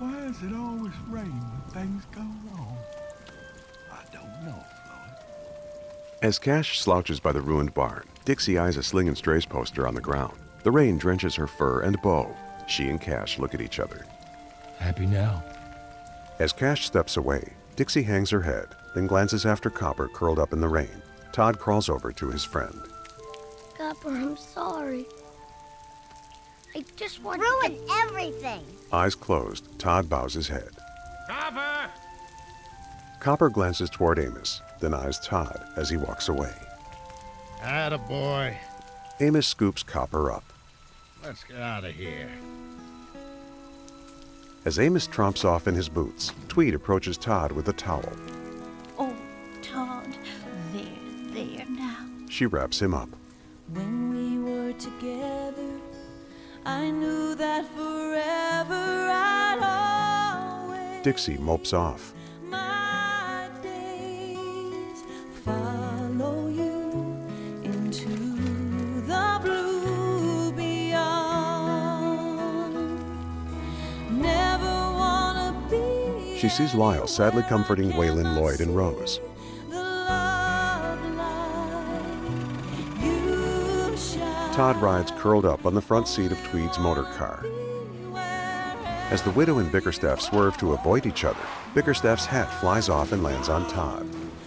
Why does it always rain when things go wrong? I don't know, Floyd. As Cash slouches by the ruined barn, Dixie eyes a Sling and Strays poster on the ground. The rain drenches her fur and bow. She and Cash look at each other. Happy now? As Cash steps away, Dixie hangs her head, then glances after Copper curled up in the rain. Todd crawls over to his friend. Copper, I'm sorry. I just want Ruined everything. Eyes closed, Todd bows his head. Copper! Copper glances toward Amos, then eyes Todd as he walks away. Attaboy. Amos scoops Copper up. Let's get out of here. As Amos tromps off in his boots, Tweed approaches Todd with a towel. Oh, Todd, there now. She wraps him up. When we were together, I knew that forever I'd always Dixie mopes off. my days follow you into the blue beyond. Never wanna be She sees Lyle sadly comforting Waylon, Lloyd, and Rose. Todd rides curled up on the front seat of Tweed's motor car. As the widow and Bickerstaff swerve to avoid each other, Bickerstaff's hat flies off and lands on Todd.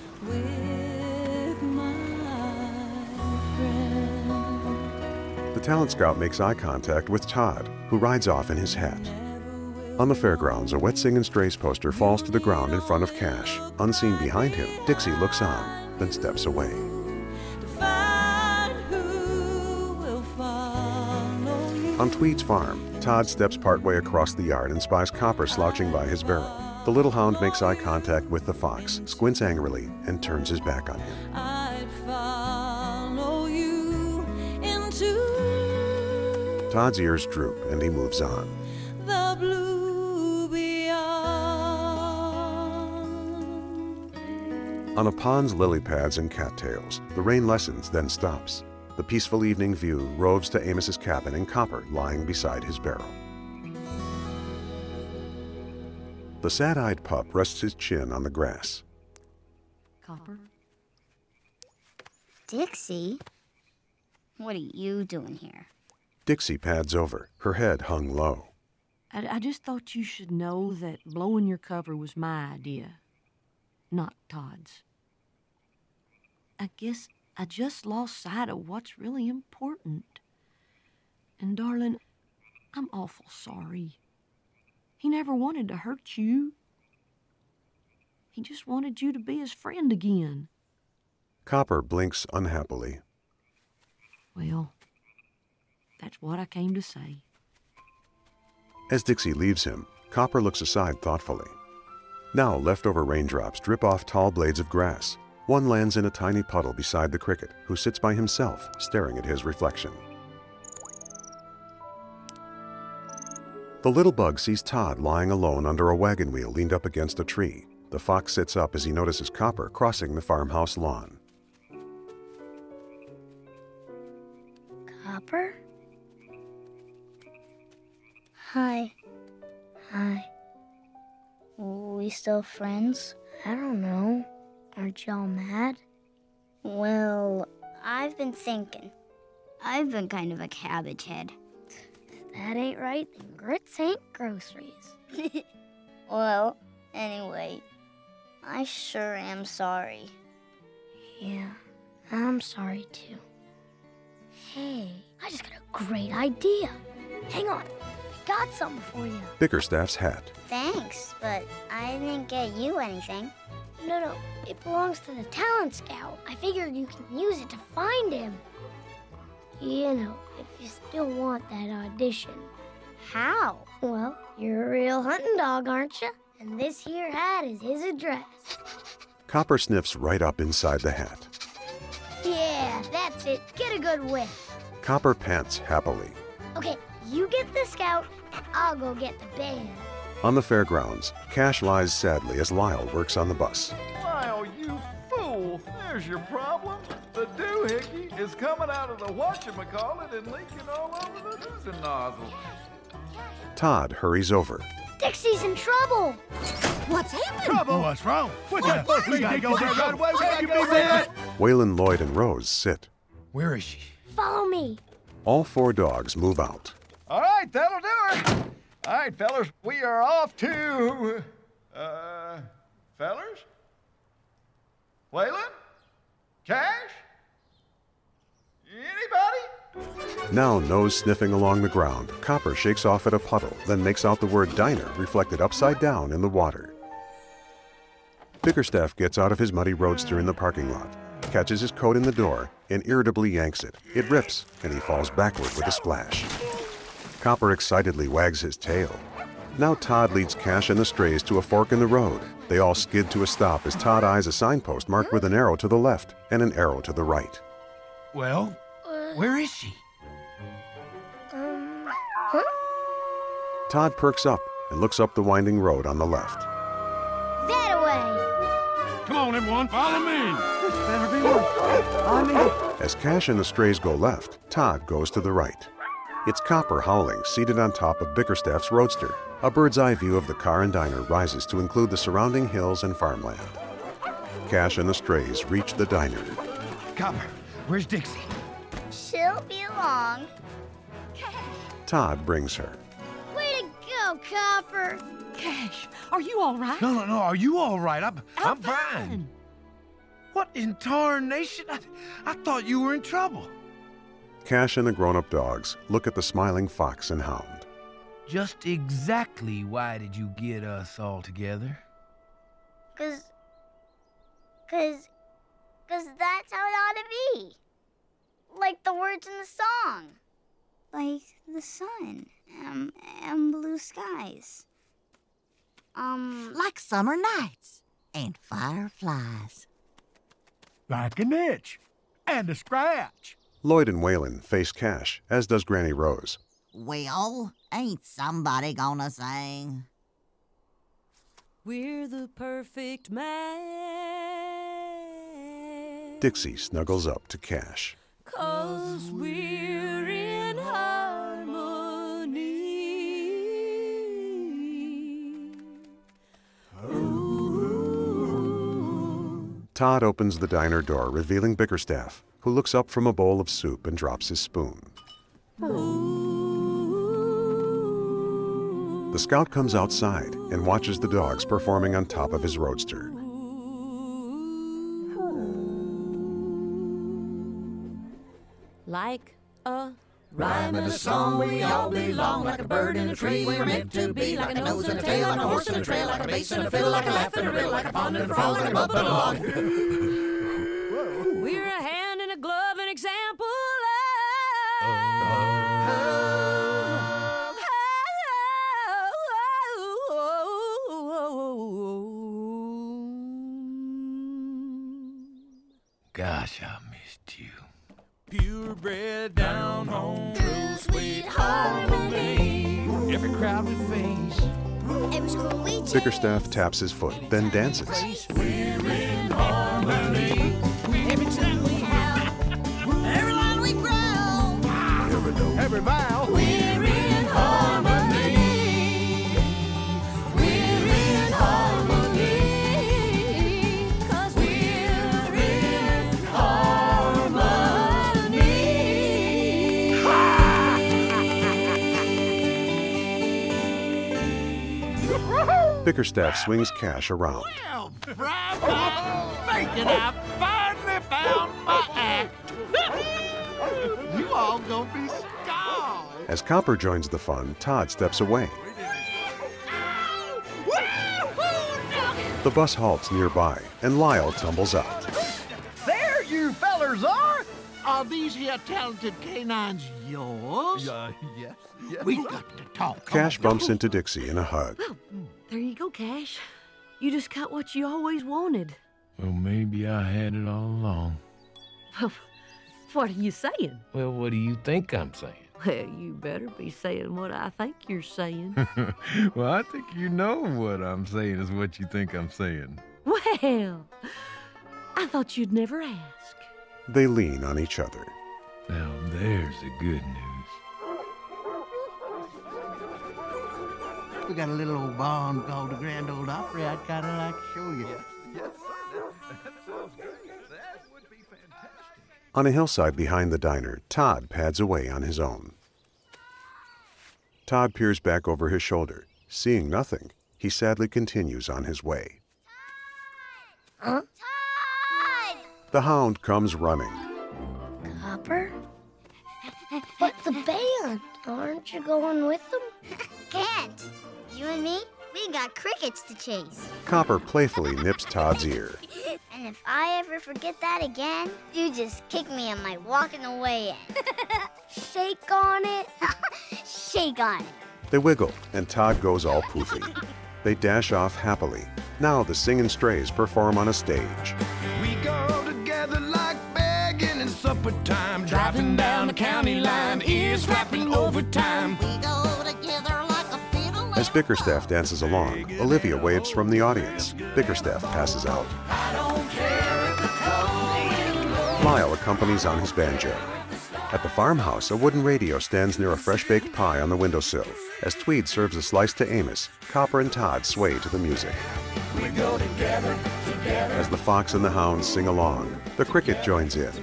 The talent scout makes eye contact with Todd, who rides off in his hat. On the fairgrounds, a Wet Sing and Strays poster falls to the ground in front of Cash. Unseen behind him, Dixie looks on, then steps away. On Tweed's farm, Todd steps partway across the yard and spies Copper slouching by his barrel. The little hound makes eye contact with the fox, squints angrily, and turns his back on him. I'd follow you into Todd's ears droop and he moves on. the blue beyond. On a pond's lily pads and cattails, the rain lessens, then stops. The peaceful evening view roves to Amos's cabin and Copper lying beside his barrel. The sad-eyed pup rests his chin on the grass. Copper? Dixie? What are you doing here? Dixie pads over, her head hung low. I just thought you should know that blowing your cover was my idea, not Todd's. I guess I just lost sight of what's really important. And darling, I'm awful sorry. He never wanted to hurt you. He just wanted you to be his friend again. Copper blinks unhappily. Well, that's what I came to say. As Dixie leaves him, Copper looks aside thoughtfully. Now leftover raindrops drip off tall blades of grass. One lands in a tiny puddle beside the cricket, who sits by himself, staring at his reflection. The little bug sees Todd lying alone under a wagon wheel leaned up against a tree. The fox sits up as he notices Copper crossing the farmhouse lawn. Copper? Hi. Hi. We still friends? I don't know. Aren't y'all mad? Well, I've been thinking. I've been kind of a cabbage head. If that ain't right, then grits ain't groceries. Well, anyway, I sure am sorry. Yeah, I'm sorry too. Hey, I just got a great idea. Hang on, I got something for you. Bickerstaff's hat. Thanks, but I didn't get you anything. No, it belongs to the talent scout. I figured you can use it to find him. You know, if you still want that audition. How? Well, you're a real hunting dog, aren't you? And this here hat is his address. Copper sniffs right up inside the hat. Yeah, that's it. Get a good whiff. Copper pants happily. Okay, you get the scout, and I'll go get the band. On the fairgrounds, Cash lies sadly as Lyle works on the bus. Lyle, you fool! There's your problem. The doohickey is coming out of the whatchamacallit and leaking all over the noozle nozzle. Todd hurries over. Dixie's in trouble. What's happening? Trouble? What's wrong? We gotta go there right away. We gotta go there. Waylon, Lloyd, and Rose sit. Where is she? Follow me. All 4 dogs move out. All right, that'll do it. All right, fellas, we are off to... fellas? Waylon? Cash? Anybody? Now, nose sniffing along the ground, Copper shakes off at a puddle, then makes out the word diner reflected upside down in the water. Bickerstaff gets out of his muddy roadster in the parking lot, catches his coat in the door, and irritably yanks it. It rips, and he falls backward with a splash. Copper excitedly wags his tail. Now Todd leads Cash and the strays to a fork in the road. They all skid to a stop as Todd eyes a signpost marked with an arrow to the left and an arrow to the right. Well, where is she? Huh? Todd perks up and looks up the winding road on the left. That way. Come on, everyone, follow me. This better be one. I'm in. As Cash and the strays go left, Todd goes to the right. It's Copper howling, seated on top of Bickerstaff's roadster. A bird's eye view of the car and diner rises to include the surrounding hills and farmland. Cash and the strays reach the diner. Copper, where's Dixie? She'll be along. Todd brings her. Way to go, Copper. Cash, are you all right? No. Are you all right? I'm fine. What in tarnation? I thought you were in trouble. Cash and the grown-up dogs look at the smiling fox and hound. Just exactly why did you get us all together? Cause that's how it ought to be. Like the words in the song. Like the sun, and blue skies. Like summer nights and fireflies. Like an itch and a scratch. Lloyd and Waylon face Cash, as does Granny Rose. Well, ain't somebody gonna sing? We're the perfect match. Dixie snuggles up to Cash. 'Cause we're in harmony. Todd opens the diner door, revealing Bickerstaff, who looks up from a bowl of soup and drops his spoon. The scout comes outside and watches the dogs performing on top of his roadster. Like a rhyme and a song, we all belong. Like a bird in a tree, we're meant to be. Like a nose and a tail, like a horse and a trail. Like a bass and a fiddle, like a laugh and a riddle. Like a pond and a frog, like a bump and a log. We're a hand and a glove, an example Gosh, I missed you. Purebred down home, true sweet harmony. Every crowd we face, Every school we chase. Bickerstaff taps his foot, then dances. we're in harmony. every time we howl, every line we growl. Every vow. We're in harmony. We're in harmony. 'Cause we're in harmony. Bickerstaff swings Cash around. Well, fry my bacon, I finally found my act. You all gonna be scarred. As Copper joins the fun, Todd steps away. The bus halts nearby, and Lyle tumbles out. There you fellers are! Are these here talented canines yours? Yes. We got to talk. Cash bumps into Dixie in a hug. Well, there you go, Cash. You just got what you always wanted. Well, maybe I had it all along. Well, what are you saying? Well, what do you think I'm saying? Well, you better be saying what I think you're saying. Well, I think you know what I'm saying is what you think I'm saying. Well, I thought you'd never ask. They lean on each other. Now, there's the good news. We got a little old barn called the Grand Ole Opry. I'd kind of like to show you. Yes, that sounds great. That would be fantastic. On a hillside behind the diner, Todd pads away on his own. Todd peers back over his shoulder. Seeing nothing, he sadly continues on his way. Huh? Todd! The hound comes running. Copper? But the band, aren't you going with them? Can't. You and me, we got crickets to chase. Copper playfully nips Todd's ear. And if I ever forget that again, you just kick me on my walking away end. Shake on it. Shake on it. They wiggle, and Todd goes all poofy. They dash off happily. Now the Singin' Strays perform on a stage. We go together like begging in supper time. Driving down the county line, ears flapping overtime. We go together like a fiddle. As Bickerstaff dances along, Olivia waves from the audience. Bickerstaff passes out. Lyle accompanies on his banjo. At the farmhouse, a wooden radio stands near a fresh-baked pie on the windowsill. As Tweed serves a slice to Amos, Copper and Todd sway to the music. We go together, together. As the fox and the hound sing along, the cricket joins in.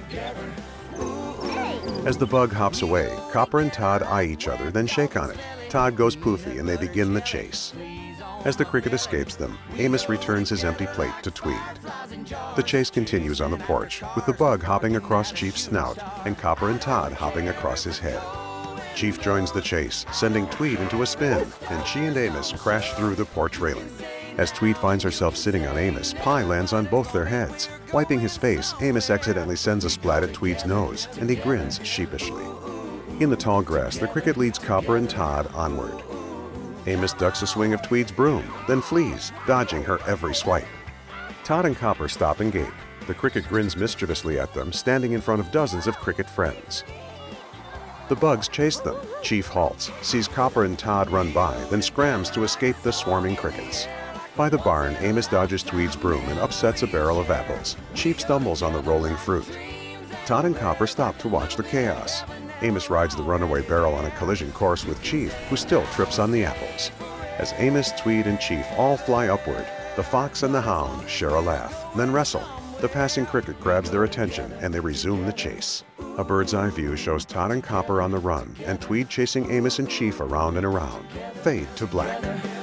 As the bug hops away, Copper and Todd eye each other, then shake on it. Todd goes poofy, and they begin the chase. As the cricket escapes them, Amos returns his empty plate to Tweed. The chase continues on the porch, with the bug hopping across Chief's snout and Copper and Todd hopping across his head. Chief joins the chase, sending Tweed into a spin, and she and Amos crash through the porch railing. As Tweed finds herself sitting on Amos, pie lands on both their heads. Wiping his face, Amos accidentally sends a splat at Tweed's nose, and he grins sheepishly. In the tall grass, the cricket leads Copper and Todd onward. Amos ducks a swing of Tweed's broom, then flees, dodging her every swipe. Todd and Copper stop and gape. The cricket grins mischievously at them, standing in front of dozens of cricket friends. The bugs chase them. Chief halts, sees Copper and Todd run by, then scrams to escape the swarming crickets. By the barn, Amos dodges Tweed's broom and upsets a barrel of apples. Chief stumbles on the rolling fruit. Todd and Copper stop to watch the chaos. Amos rides the runaway barrel on a collision course with Chief, who still trips on the apples. As Amos, Tweed, and Chief all fly upward, the fox and the hound share a laugh, then wrestle. The passing cricket grabs their attention, and they resume the chase. A bird's eye view shows Todd and Copper on the run, and Tweed chasing Amos and Chief around and around. Fade to black.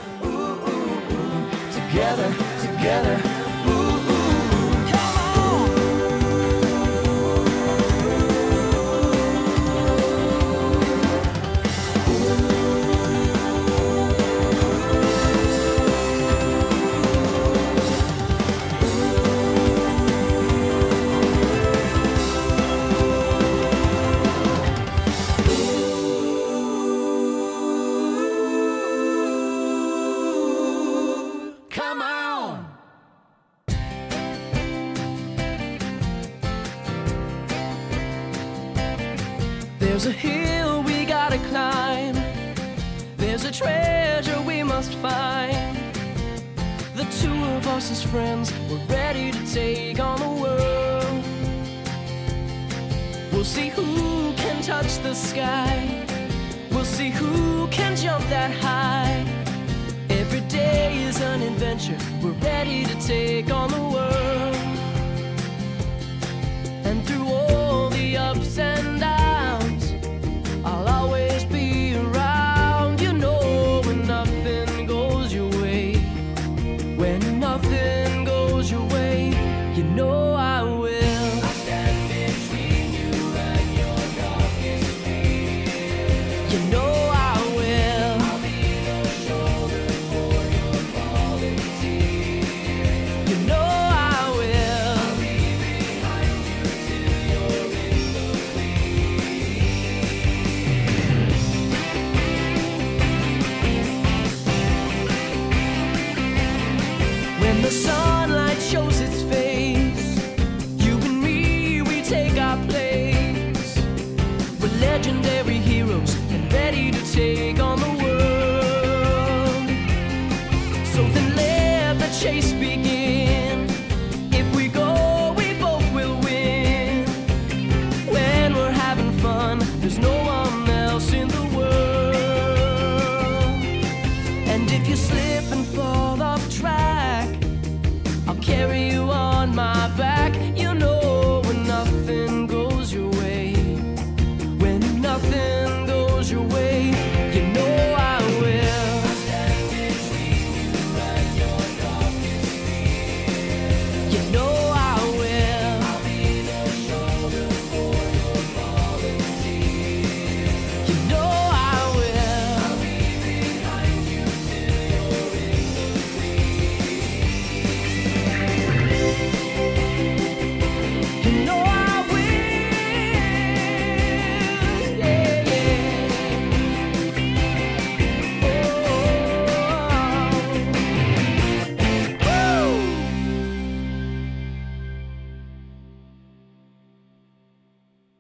Together, together. There's a hill we gotta climb. There's a treasure we must find. The two of us as friends, we're ready to take on the world. We'll see who can touch the sky. We'll see who can jump that high. Every day is an adventure. We're ready to take on the world. And through all the ups and downs, I'll always be around. You know, when nothing goes your way, when nothing goes your way, you know I will. I'll stand between you and your darkest fear. You know I will. I'll be the shoulder for your falling tear. You know I will.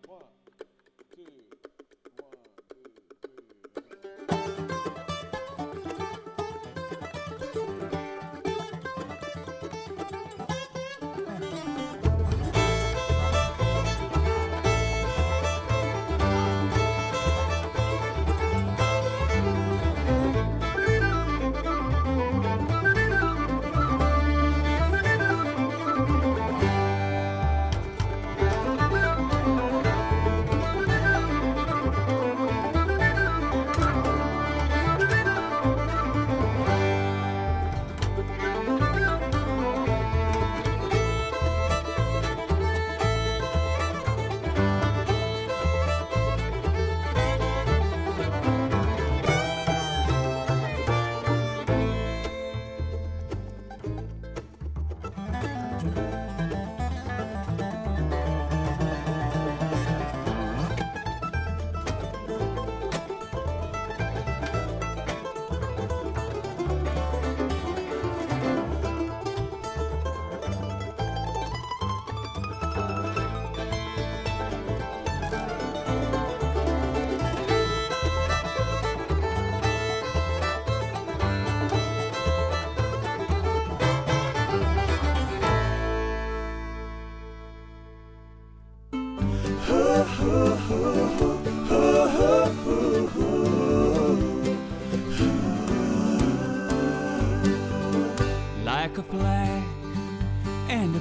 Like a flag and a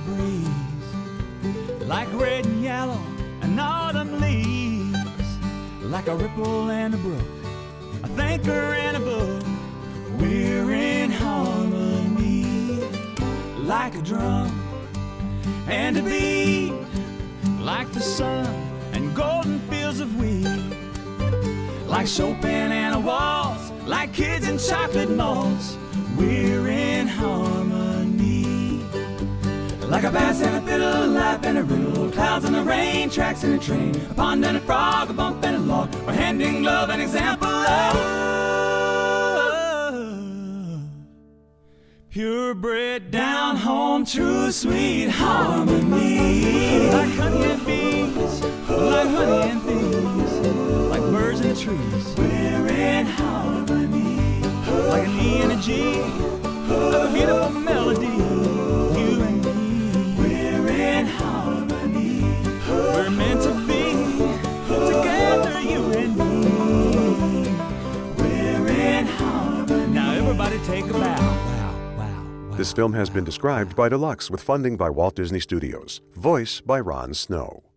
breeze, like red and yellow and autumn leaves, like a ripple and a brook, a thinker and a book, we're in harmony. Like a drum and a beat, like the sun and golden fields of wheat, like Chopin and a waltz, like kids and chocolate malts, we're in harmony. Like a bass and a fiddle, a lap and a riddle, clouds and the rain, tracks and a train, a pond and a frog, a bump and a log, or hand in glove, an example of purebred down home, true sweet harmony. Like honey and bees, like honey and bees, like birds in the trees, we're in harmony. Like an E and a G, a beautiful melody, you and me, we're in harmony. We're meant to be together, you and me, we're in harmony. Now everybody take a bow. This film has been described by Deluxe with funding by Walt Disney Studios. Voice by Ron Snow.